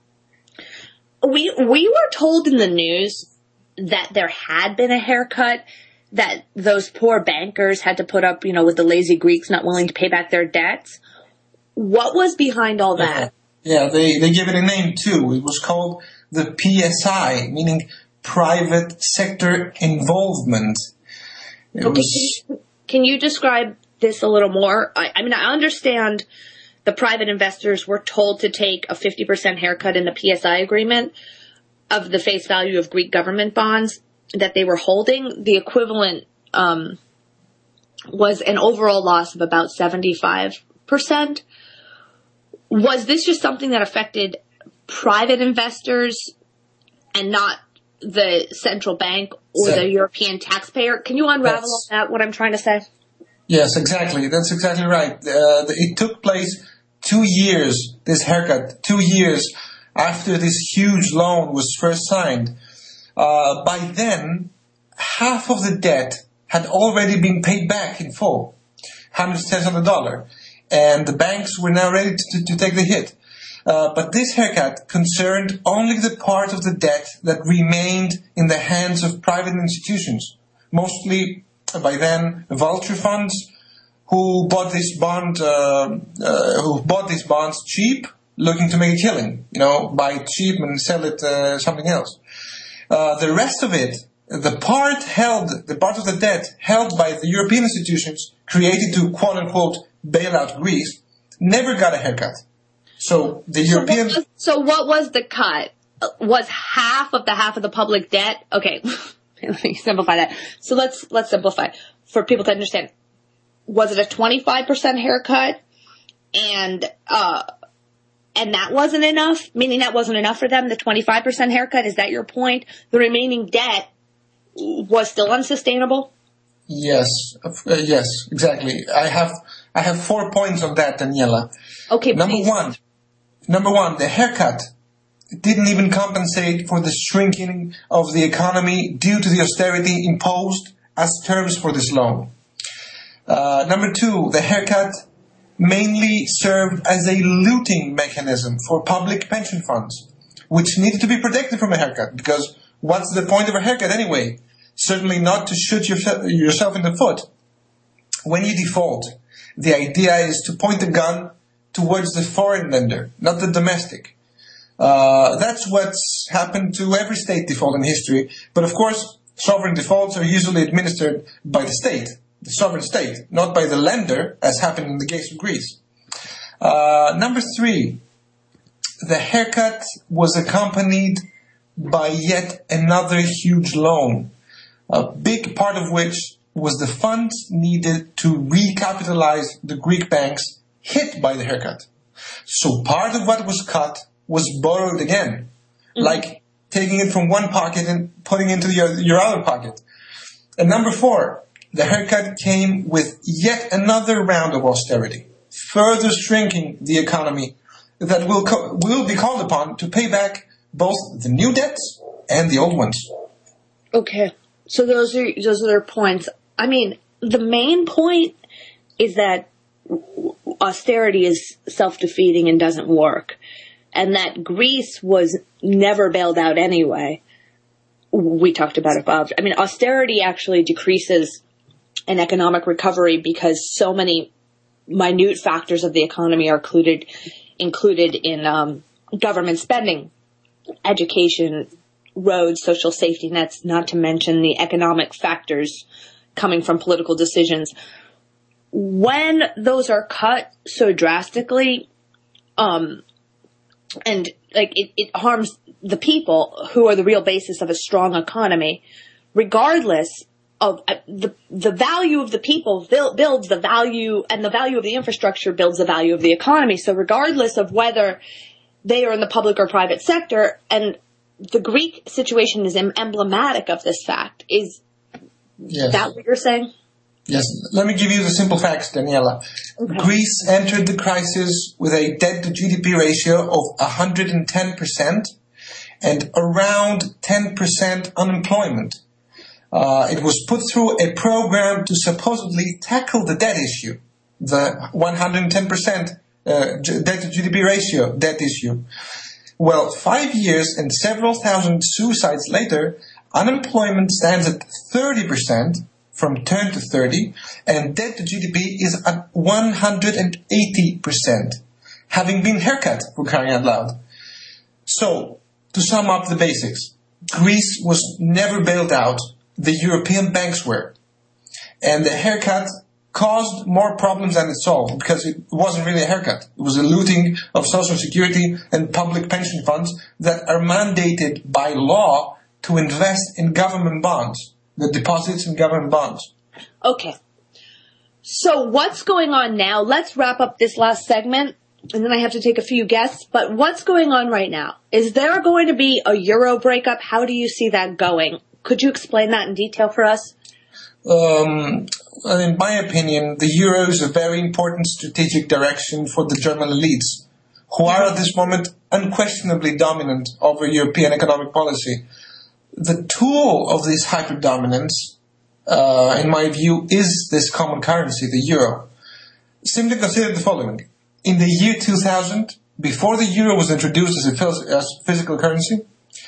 Speaker 1: We were told in the news that there had been a haircut, that those poor bankers had to put up, with the lazy Greeks not willing to pay back their debts. What was behind all that?
Speaker 2: Yeah, they gave it a name too. It was called the PSI, meaning private sector involvement.
Speaker 1: Can you describe this a little more? I understand the private investors were told to take a 50% haircut in the PSI agreement of the face value of Greek government bonds that they were holding. The equivalent was an overall loss of about 75%. Was this just something that affected private investors and not the central bank or the European taxpayer? Can you unravel that, what I'm trying to say?
Speaker 2: Yes, exactly. That's exactly right. It took place 2 years, this haircut, 2 years after this huge loan was first signed. By then, half of the debt had already been paid back in full, 100 cents on the dollar, and the banks were now ready to take the hit. But this haircut concerned only the part of the debt that remained in the hands of private institutions, mostly by then vulture funds who bought these bonds cheap, looking to make a killing. Buy it cheap and sell it something else. The rest of it, the part of the debt held by the European institutions created to quote unquote bail out Greece, never got a haircut. So the European.
Speaker 1: So what was the cut? Was half of the public debt? Okay, let me simplify that. So let's simplify for people to understand. Was it a 25% haircut, and that wasn't enough? Meaning that wasn't enough for them. The 25% haircut, is that your point? The remaining debt was still unsustainable.
Speaker 2: Yes, yes, exactly. I have 4 points on that, Daniela.
Speaker 1: Okay,
Speaker 2: Number one, the haircut didn't even compensate for the shrinking of the economy due to the austerity imposed as terms for this loan. Number two, the haircut mainly served as a looting mechanism for public pension funds, which needed to be protected from a haircut, because what's the point of a haircut anyway? Certainly not to shoot yourself in the foot. when you default, the idea is to point the gun towards the foreign lender, not the domestic. That's what's happened to every state default in history. But of course, sovereign defaults are usually administered by the state, the sovereign state, not by the lender, as happened in the case of Greece. Number 3, the haircut was accompanied by yet another huge loan, a big part of which was the funds needed to recapitalize the Greek banks hit by the haircut. So part of what was cut was borrowed again, like taking it from one pocket and putting it into your other pocket. And number 4, the haircut came with yet another round of austerity, further shrinking the economy that will be called upon to pay back both the new debts and the old ones.
Speaker 1: Okay, so those are their points. I mean, the main point is that austerity is self-defeating and doesn't work, and that Greece was never bailed out anyway. We talked about it above. I mean, austerity actually decreases an economic recovery because so many minute factors of the economy are included in government spending, education, roads, social safety nets, not to mention the economic factors coming from political decisions. When those are cut so drastically, and like it harms the people who are the real basis of a strong economy, regardless of the value of the people builds the value, and the value of the infrastructure builds the value of the economy. So regardless of whether they are in the public or private sector, and the Greek situation is emblematic of this fact. Is that what you're saying?
Speaker 2: Yes. Let me give you the simple facts, Daniela. Okay. Greece entered the crisis with a debt-to-GDP ratio of 110% and around 10% unemployment. It was put through a program to supposedly tackle the debt issue, the 110% debt-to-GDP ratio debt issue. Well, 5 years and several thousand suicides later, unemployment stands at 30%, from 10 to 30, and debt to GDP is at 180%, having been haircut, for crying out loud. So, to sum up the basics, Greece was never bailed out, the European banks were. And the haircut caused more problems than it solved, because it wasn't really a haircut. It was a looting of social security and public pension funds that are mandated by law to invest in government bonds, the deposits in government bonds.
Speaker 1: Okay. So what's going on now? Let's wrap up this last segment, and then I have to take a few guests. But what's going on right now? Is there going to be a euro breakup? How do you see that going? Could you explain that in detail for us? In my opinion, the euro is a very important strategic direction for the German elites, who are at this moment unquestionably dominant over European economic policy. The tool of this hyper-dominance, in my view, is this common currency, the euro. Simply consider the following. In the year 2000, before the euro was introduced as physical currency,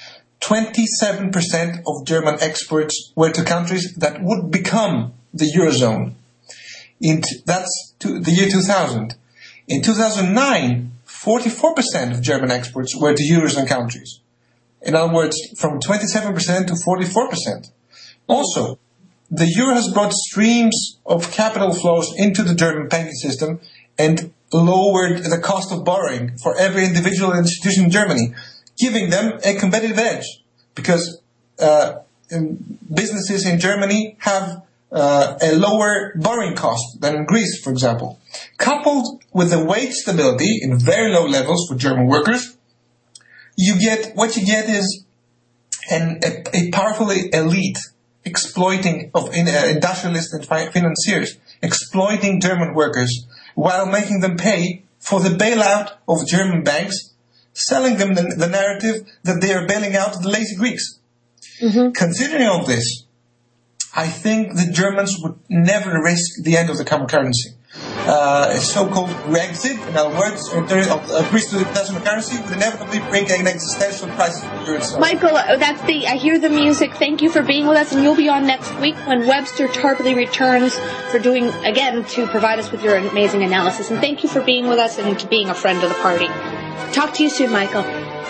Speaker 1: 27% of German exports were to countries that would become the Eurozone. That's the year 2000. In 2009, 44% of German exports were to Eurozone countries. In other words, from 27% to 44%. Also, the euro has brought streams of capital flows into the German banking system and lowered the cost of borrowing for every individual institution in Germany, giving them a competitive edge, because businesses in Germany have a lower borrowing cost than in Greece, for example. Coupled with the wage stability in very low levels for German workers, what you get is a powerful elite exploiting of industrialists and financiers, exploiting German workers while making them pay for the bailout of German banks, selling them the narrative that they are bailing out the lazy Greeks. Mm-hmm. Considering all this, I think the Germans would never risk the end of the common currency.
Speaker 2: so-called Brexit, in other words, Greece to the national currency, would inevitably bring an existential crisis for Europe.
Speaker 1: Michael, I hear the music. Thank you for being with us, and you'll be on next week when Webster Tarpley returns to provide us with your amazing analysis. And thank you for being with us and to being a friend of the party. Talk to you soon, Michael.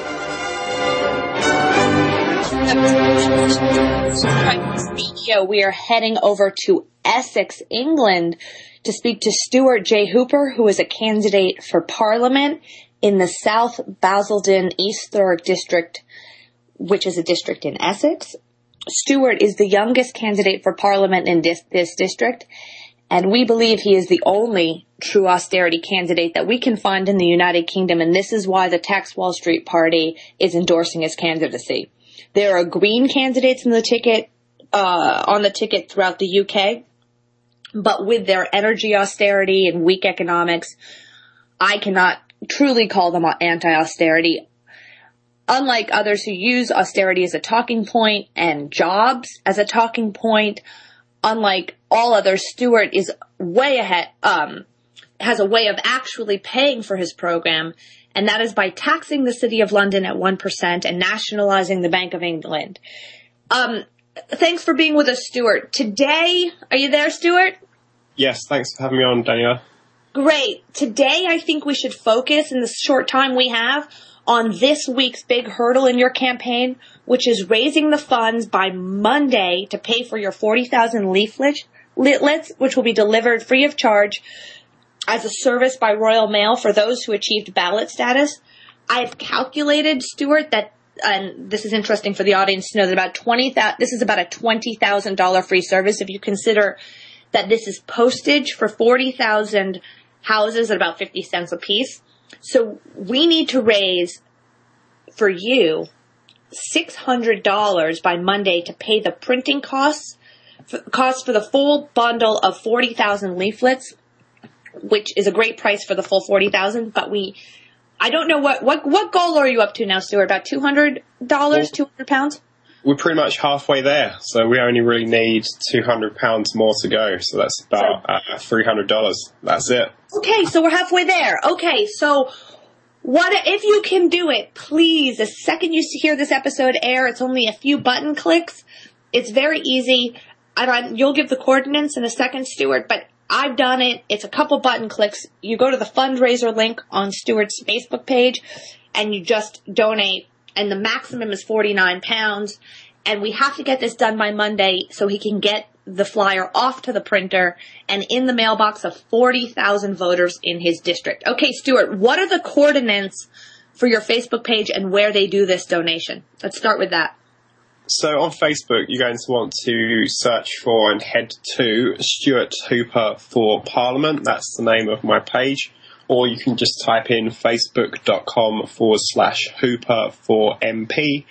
Speaker 1: We are heading over to Essex, England, to speak to Stuart J. Hooper, who is a candidate for Parliament in the South Basildon East Thurrock District, which is a district in Essex. Stuart is the youngest candidate for Parliament in this district, and we believe he is the only true austerity candidate that we can find in the United Kingdom, and this is why the Tax Wall Street Party is endorsing his candidacy. There are Green candidates on the ticket throughout the UK, but with their energy austerity and weak economics, I cannot truly call them anti-austerity. Unlike others who use austerity as a talking point and jobs as a talking point, unlike all others, Stuart is way ahead, has a way of actually paying for his program, and that is by taxing the City of London at 1% and nationalizing the Bank of England. Thanks for being with us, Stuart. Today, are you there, Stuart?
Speaker 5: Yes, thanks for having me on, Daniela.
Speaker 1: Great. Today, I think we should focus in the short time we have on this week's big hurdle in your campaign, which is raising the funds by Monday to pay for your 40,000 leaflets, which will be delivered free of charge as a service by Royal Mail for those who achieved ballot status. I've calculated, Stuart, that, and this is interesting for the audience to know, that this is about a $20,000 free service if you consider that this is postage for 40,000 houses at about 50 cents a piece. So we need to raise for you $600 by Monday to pay the printing costs for the full bundle of 40,000 leaflets, which is a great price for the full 40,000. But I don't know what goal are you up to now, Stuart? About $200, 200 pounds?
Speaker 5: We're pretty much halfway there, so we only really need £200 more to go. So that's about $300. That's it.
Speaker 1: Okay, so we're halfway there. Okay, so what if you can do it? Please, the second you hear this episode air, it's only a few button clicks. It's very easy. You'll give the coordinates in a second, Stuart, but I've done it. It's a couple button clicks. You go to the fundraiser link on Stuart's Facebook page, and you just donate. And the maximum is £49, and we have to get this done by Monday so he can get the flyer off to the printer and in the mailbox of 40,000 voters in his district. Okay, Stuart, what are the coordinates for your Facebook page and where they do this donation? Let's start with that.
Speaker 5: So on Facebook, you're going to want to search for and head to Stuart Hooper for Parliament. That's the name of my page. Or you can just type in facebook.com/Hooper for MP,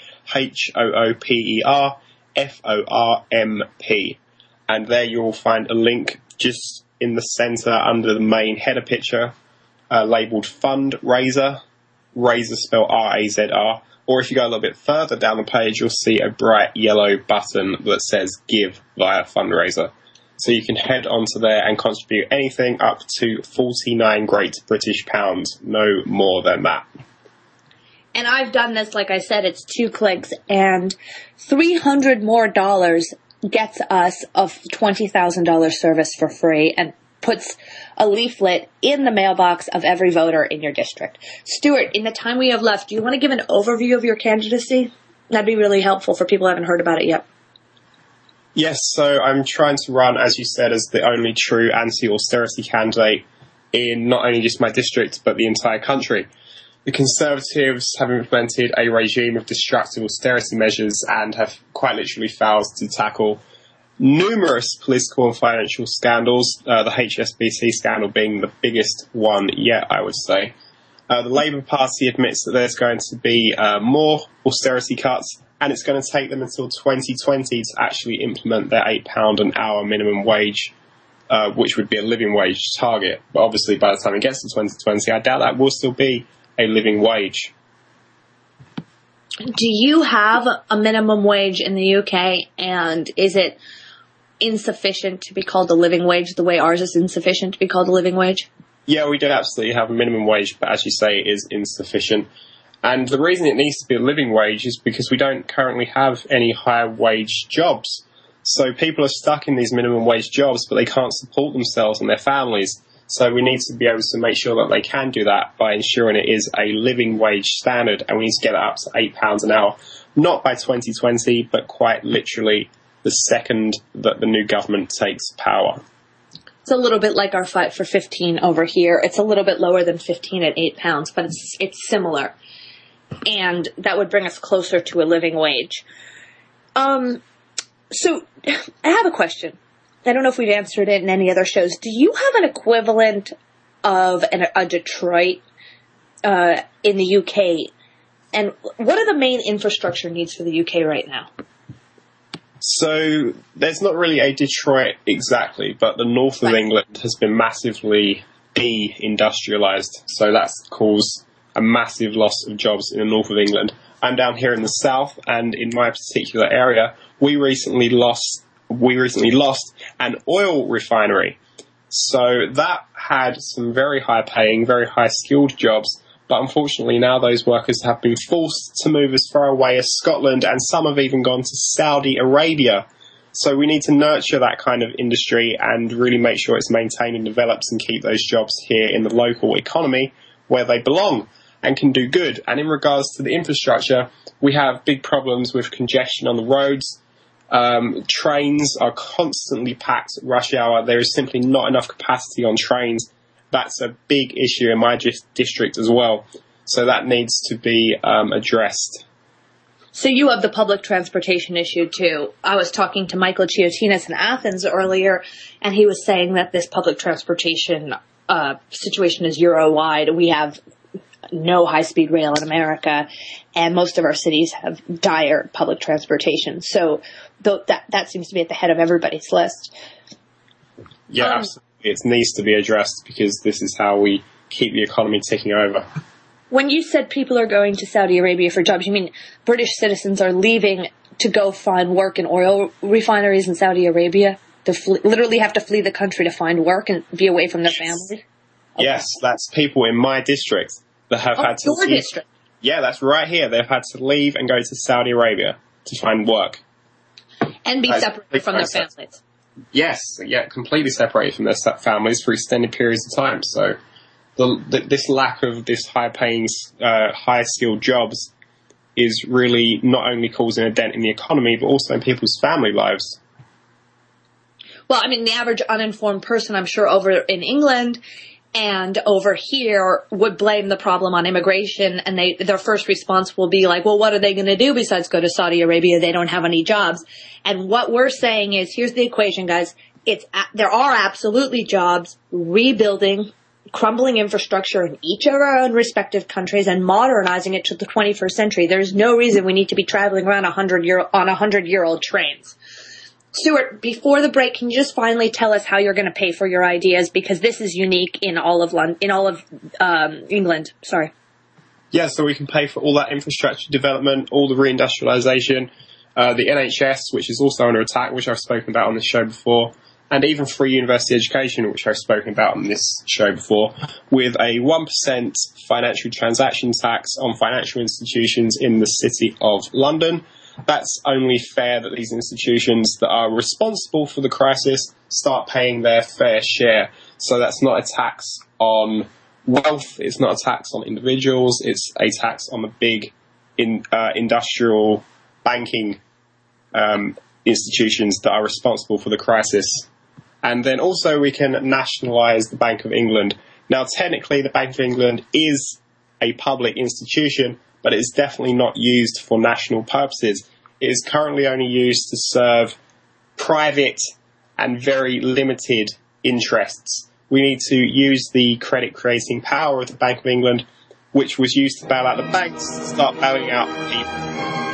Speaker 5: HOOPER FORMP. And there you'll find a link just in the centre under the main header picture, labelled Fundraiser, Razor spelled RAZR. Or if you go a little bit further down the page, you'll see a bright yellow button that says Give via Fundraiser. So you can head onto there and contribute anything up to 49 Great British pounds, no more than that.
Speaker 1: And I've done this, like I said, it's 2 clicks, and $300 more gets us a $20,000 service for free and puts a leaflet in the mailbox of every voter in your district. Stuart, in the time we have left, do you want to give an overview of your candidacy? That'd be really helpful for people who haven't heard about it yet.
Speaker 5: Yes, so I'm trying to run, as you said, as the only true anti-austerity candidate in not only just my district, but the entire country. The Conservatives have implemented a regime of destructive austerity measures and have quite literally failed to tackle numerous political and financial scandals, the HSBC scandal being the biggest one yet, I would say. The Labour Party admits that there's going to be more austerity cuts, and it's going to take them until 2020 to actually implement their £8 an hour minimum wage, which would be a living wage target. But obviously, by the time it gets to 2020, I doubt that will still be a living wage.
Speaker 1: Do you have a minimum wage in the UK, and is it insufficient to be called a living wage the way ours is insufficient to be called a living wage?
Speaker 5: Yeah, we do absolutely have a minimum wage, but as you say, it is insufficient. And the reason it needs to be a living wage is because we don't currently have any higher wage jobs. So people are stuck in these minimum wage jobs, but they can't support themselves and their families. So we need to be able to make sure that they can do that by ensuring it is a living wage standard, and we need to get it up to £8 an hour. Not by 2020, but quite literally the second that the new government takes power.
Speaker 1: It's a little bit like our fight for 15 over here. It's a little bit lower than 15 at £8, but it's similar. And that would bring us closer to a living wage. So I have a question. I don't know if we've answered it in any other shows. Do you have an equivalent of a Detroit in the UK? And what are the main infrastructure needs for the UK right now?
Speaker 5: So there's not really a Detroit exactly, but the north of England has been massively de-industrialised. So that's caused a massive loss of jobs in the north of England. I'm down here in the south, and in my particular area, we recently lost an oil refinery. So that had some very high paying, very high skilled jobs, but unfortunately now those workers have been forced to move as far away as Scotland, and some have even gone to Saudi Arabia. So we need to nurture that kind of industry and really make sure it's maintained and developed and keep those jobs here in the local economy where they belong and can do good. And in regards to the infrastructure, we have big problems with congestion on the roads. Trains are constantly packed at rush hour. There is simply not enough capacity on trains. That's a big issue in my district as well. So that needs to be addressed.
Speaker 1: So you have the public transportation issue too. I was talking to Michael Chiotinas in Athens earlier, and he was saying that this public transportation situation is Euro-wide. We have no high-speed rail in America, and most of our cities have dire public transportation. So that seems to be at the head of everybody's list.
Speaker 5: Yeah, absolutely. It needs to be addressed because this is how we keep the economy ticking over.
Speaker 1: When you said people are going to Saudi Arabia for jobs, you mean British citizens are leaving to go find work in oil refineries in Saudi Arabia? To literally have to flee the country to find work and be away from their family? Okay.
Speaker 5: Yes, that's people in my district that have had to leave.
Speaker 1: District?
Speaker 5: Yeah, that's right here. They've had to leave and go to Saudi Arabia to find work.
Speaker 1: And be separated from their families.
Speaker 5: Yes, yeah, completely separated from their families for extended periods of time. So this lack of this high-paying, high-skilled jobs is really not only causing a dent in the economy, but also in people's family lives.
Speaker 1: Well, I mean, the average uninformed person, I'm sure, over in England and over here would blame the problem on immigration, and their first response will be like, well, what are they going to do besides go to Saudi Arabia? They don't have any jobs. And what we're saying is, here's the equation, guys. There are absolutely jobs rebuilding crumbling infrastructure in each of our own respective countries and modernizing it to the 21st century. There's no reason we need to be traveling around on 100-year-old trains. Stuart, before the break, can you just finally tell us how you're going to pay for your ideas? Because this is unique in all of England. Sorry.
Speaker 5: Yeah, so we can pay for all that infrastructure development, all the reindustrialization, the NHS, which is also under attack, which I've spoken about on this show before, and even free university education, which I've spoken about on this show before, with a 1% financial transaction tax on financial institutions in the City of London. That's only fair that these institutions that are responsible for the crisis start paying their fair share. So that's not a tax on wealth, it's not a tax on individuals, it's a tax on the big industrial banking institutions that are responsible for the crisis. And then also we can nationalise the Bank of England. Now, technically, the Bank of England is a public institution, but it's definitely not used for national purposes. It is currently only used to serve private and very limited interests. We need to use the credit-creating power of the Bank of England, which was used to bail out the banks, to start bailing out people.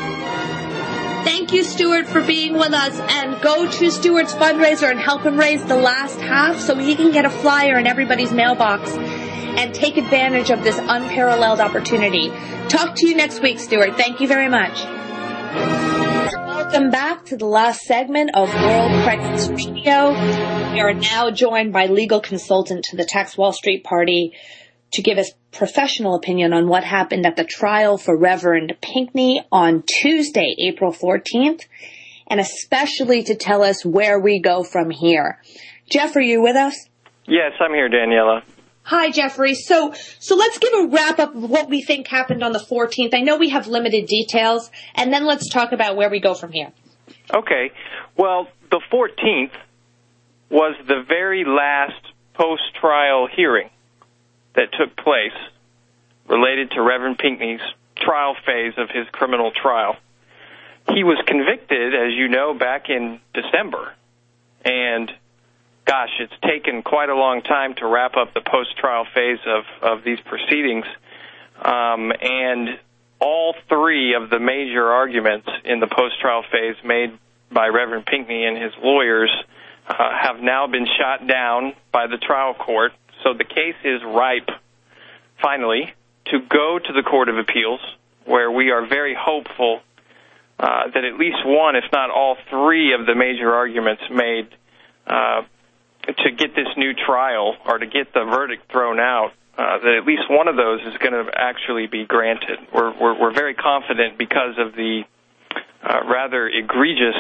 Speaker 1: Thank you, Stuart, for being with us, and go to Stuart's fundraiser and help him raise the last half so he can get a flyer in everybody's mailbox and take advantage of this unparalleled opportunity. Talk to you next week, Stuart. Thank you very much. Welcome back to the last segment of World Crisis Radio. We are now joined by legal consultant to the Tax Wall Street Party to give us professional opinion on what happened at the trial for Reverend Pinckney on Tuesday, April 14th, and especially to tell us where we go from here. Jeff, are you with us?
Speaker 6: Yes, I'm here, Daniela.
Speaker 1: Hi, Jeffrey. So let's give a wrap-up of what we think happened on the 14th. I know we have limited details, and then let's talk about where we go from here.
Speaker 6: Okay. Well, the 14th was the very last post-trial hearing that took place related to Reverend Pinckney's trial phase of his criminal trial. He was convicted, as you know, back in December, and gosh, it's taken quite a long time to wrap up the post-trial phase of these proceedings. And all three of the major arguments in the post-trial phase made by Reverend Pinckney and his lawyers have now been shot down by the trial court. So the case is ripe, finally, to go to the Court of Appeals, where we are very hopeful that at least one, if not all three of the major arguments made to get this new trial or to get the verdict thrown out, that at least one of those is going to actually be granted. We're very confident because of the rather egregious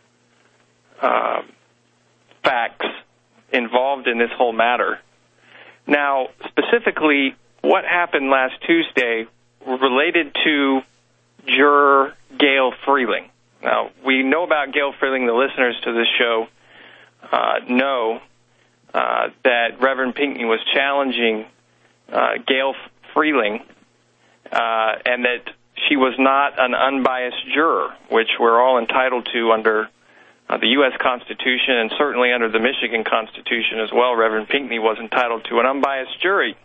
Speaker 6: facts involved in this whole matter. Now, specifically, what happened last Tuesday related to juror Gail Freeling. Now, we know about Gail Freeling. The listeners to this show know that Reverend Pinckney was challenging Gail Freeling and that she was not an unbiased juror, which we're all entitled to under the U.S. Constitution and certainly under the Michigan Constitution as well. Reverend Pinckney was entitled to an unbiased jury.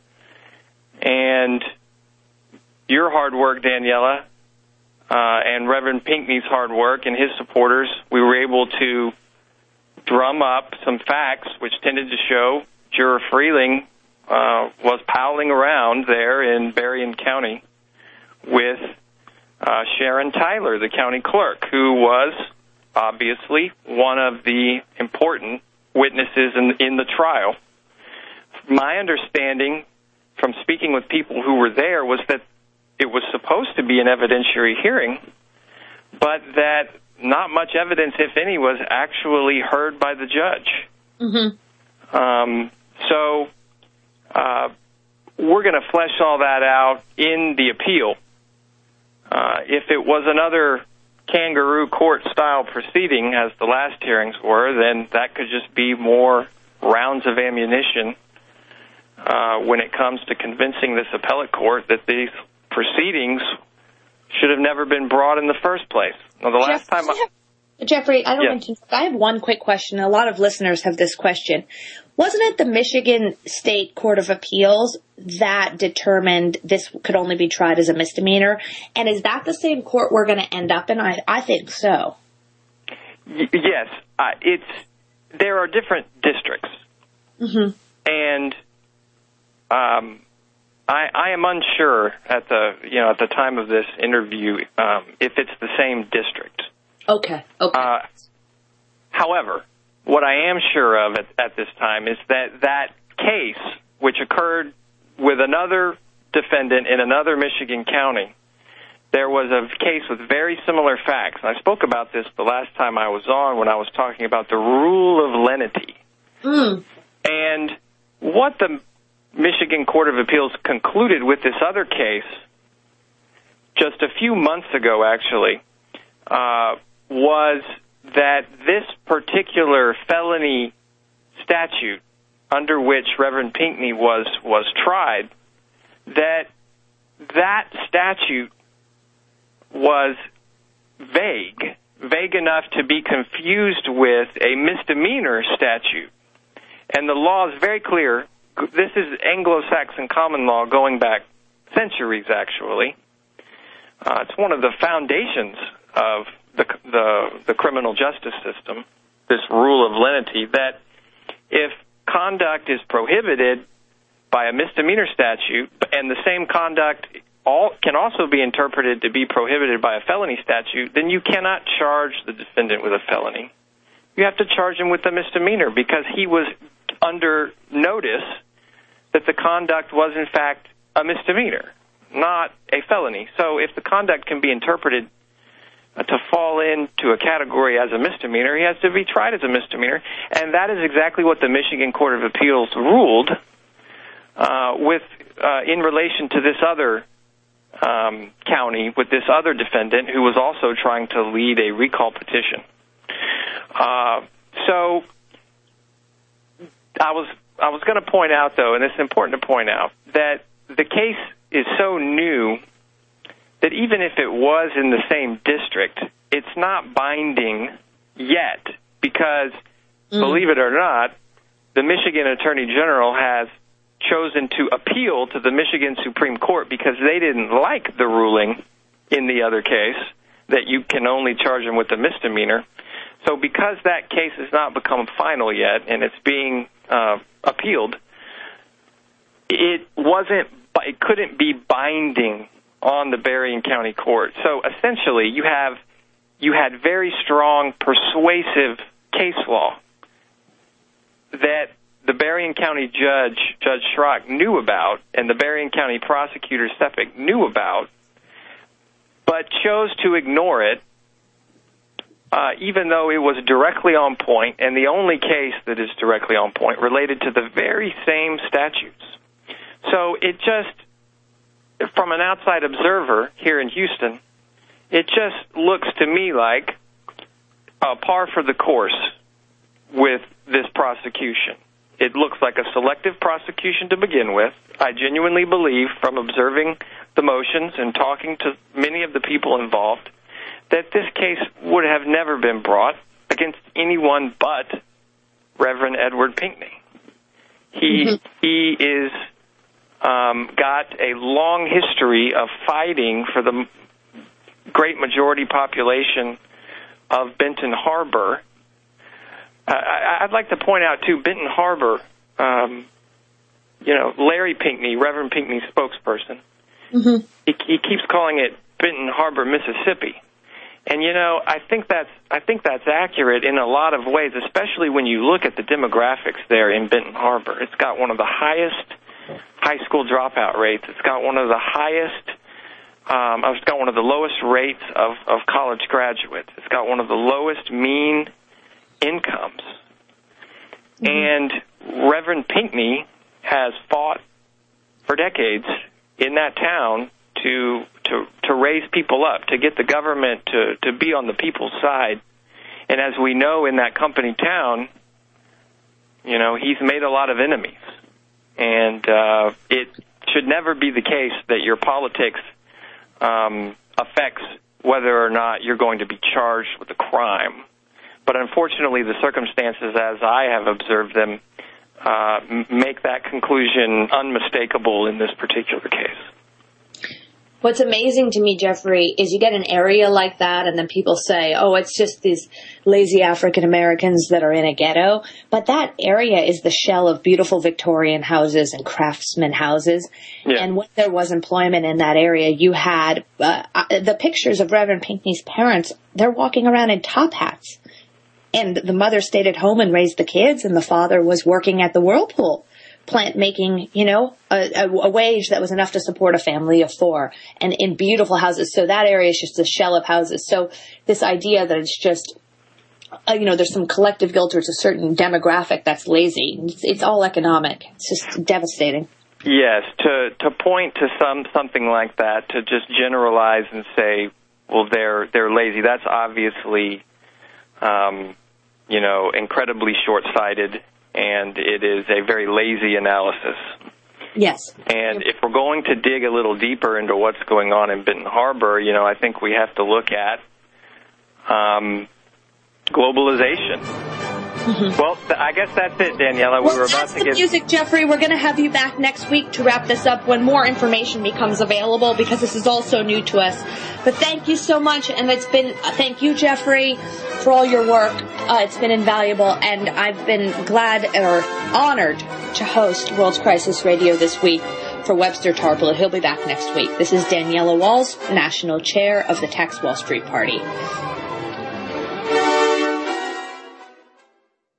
Speaker 6: And your hard work, Daniela, and Reverend Pinckney's hard work and his supporters, we were able to drum up some facts which tended to show Juror Freeling was prowling around there in Berrien County with Sharon Tyler, the county clerk, who was obviously one of the important witnesses in the trial. My understanding from speaking with people who were there was that it was supposed to be an evidentiary hearing, but that not much evidence, if any, was actually heard by the judge. Mm-hmm. So we're going to flesh all that out in the appeal. If it was another kangaroo court-style proceeding, as the last hearings were, then that could just be more rounds of ammunition when it comes to convincing this appellate court that these proceedings should have never been brought in the first place. Now, the last time
Speaker 1: Jeffrey, I don't mean to. I have one quick question. A lot of listeners have this question. Wasn't it the Michigan State Court of Appeals that determined this could only be tried as a misdemeanor? And is that the same court we're going to end up in? I think so.
Speaker 6: Yes. There are different districts. Mm-hmm. And I am unsure at the time of this interview if it's the same district.
Speaker 1: Okay.
Speaker 6: However, what I am sure of at this time is that case, which occurred with another defendant in another Michigan county, there was a case with very similar facts. I spoke about this the last time I was on when I was talking about the rule of lenity. Mm. And what the Michigan Court of Appeals concluded with this other case just a few months ago, actually, was that this particular felony statute under which Reverend Pinckney was tried, that statute was vague enough to be confused with a misdemeanor statute. And the law is very clear. This is Anglo-Saxon common law going back centuries, actually. It's one of the foundations of the criminal justice system, this rule of lenity, that if conduct is prohibited by a misdemeanor statute and the same conduct can also be interpreted to be prohibited by a felony statute, then you cannot charge the defendant with a felony. You have to charge him with a misdemeanor because he was under notice that the conduct was, in fact, a misdemeanor, not a felony. So if the conduct can be interpreted to fall into a category as a misdemeanor, he has to be tried as a misdemeanor. And that is exactly what the Michigan Court of Appeals ruled in relation to this other county with this other defendant who was also trying to lead a recall petition. So I was going to point out, though, and it's important to point out, that the case is so new that even if it was in the same district, it's not binding yet because, believe it or not, the Michigan Attorney General has chosen to appeal to the Michigan Supreme Court because they didn't like the ruling in the other case that you can only charge them with a misdemeanor. So because that case has not become final yet and it's being appealed, it couldn't be binding on the Berrien County Court. So essentially, you had very strong, persuasive case law that the Berrien County Judge Schrock, knew about, and the Berrien County Prosecutor Sepik knew about, but chose to ignore it, even though it was directly on point, and the only case that is directly on point related to the very same statutes. So it just, from an outside observer here in Houston, it just looks to me like par for the course with this prosecution. It looks like a selective prosecution to begin with. I genuinely believe, from observing the motions and talking to many of the people involved, that this case would have never been brought against anyone but Reverend Edward Pinckney. He is got a long history of fighting for the great majority population of Benton Harbor. I'd like to point out, too, Benton Harbor, Larry Pinckney, Reverend Pinckney's spokesperson, he keeps calling it Benton Harbor, Mississippi. And, I think that's accurate in a lot of ways, especially when you look at the demographics there in Benton Harbor. It's got one of the highest high school dropout rates. It's got one of the lowest rates of college graduates. It's got one of the lowest mean incomes. And Reverend Pinckney has fought for decades in that town to raise people up, to get the government to be on the people's side. And as we know in that company town, he's made a lot of enemies. And it should never be the case that your politics affects whether or not you're going to be charged with a crime. But unfortunately, the circumstances, as I have observed them, make that conclusion unmistakable in this particular case.
Speaker 1: What's amazing to me, Jeffrey, is you get an area like that and then people say, oh, it's just these lazy African Americans that are in a ghetto. But that area is the shell of beautiful Victorian houses and craftsman houses. Yeah. And when there was employment in that area, you had the pictures of Reverend Pinckney's parents. They're walking around in top hats. And the mother stayed at home and raised the kids, and the father was working at the Whirlpool plant making, a wage that was enough to support a family of 4, and in beautiful houses. So that area is just a shell of houses. So this idea that it's just, there's some collective guilt or it's a certain demographic that's lazy. It's all economic. It's just devastating.
Speaker 6: Yes, to point to something like that, to just generalize and say, well, they're lazy. That's obviously, incredibly short-sighted. And it is a very lazy analysis. Yes. And if we're going to dig a little deeper into what's going on in Benton Harbor, I think we have to look at globalization. Mm-hmm. Well, I guess that's it, Daniela.
Speaker 1: We were about to get music, Jeffrey. We're going to have you back next week to wrap this up when more information becomes available, because this is all so new to us. But thank you so much, and thank you, Jeffrey, for all your work. It's been invaluable, and I've been glad or honored to host World Crisis Radio this week. for Webster Tarpley. He'll be back next week. This is Daniela Walls, National Chair of the Tax Wall Street Party.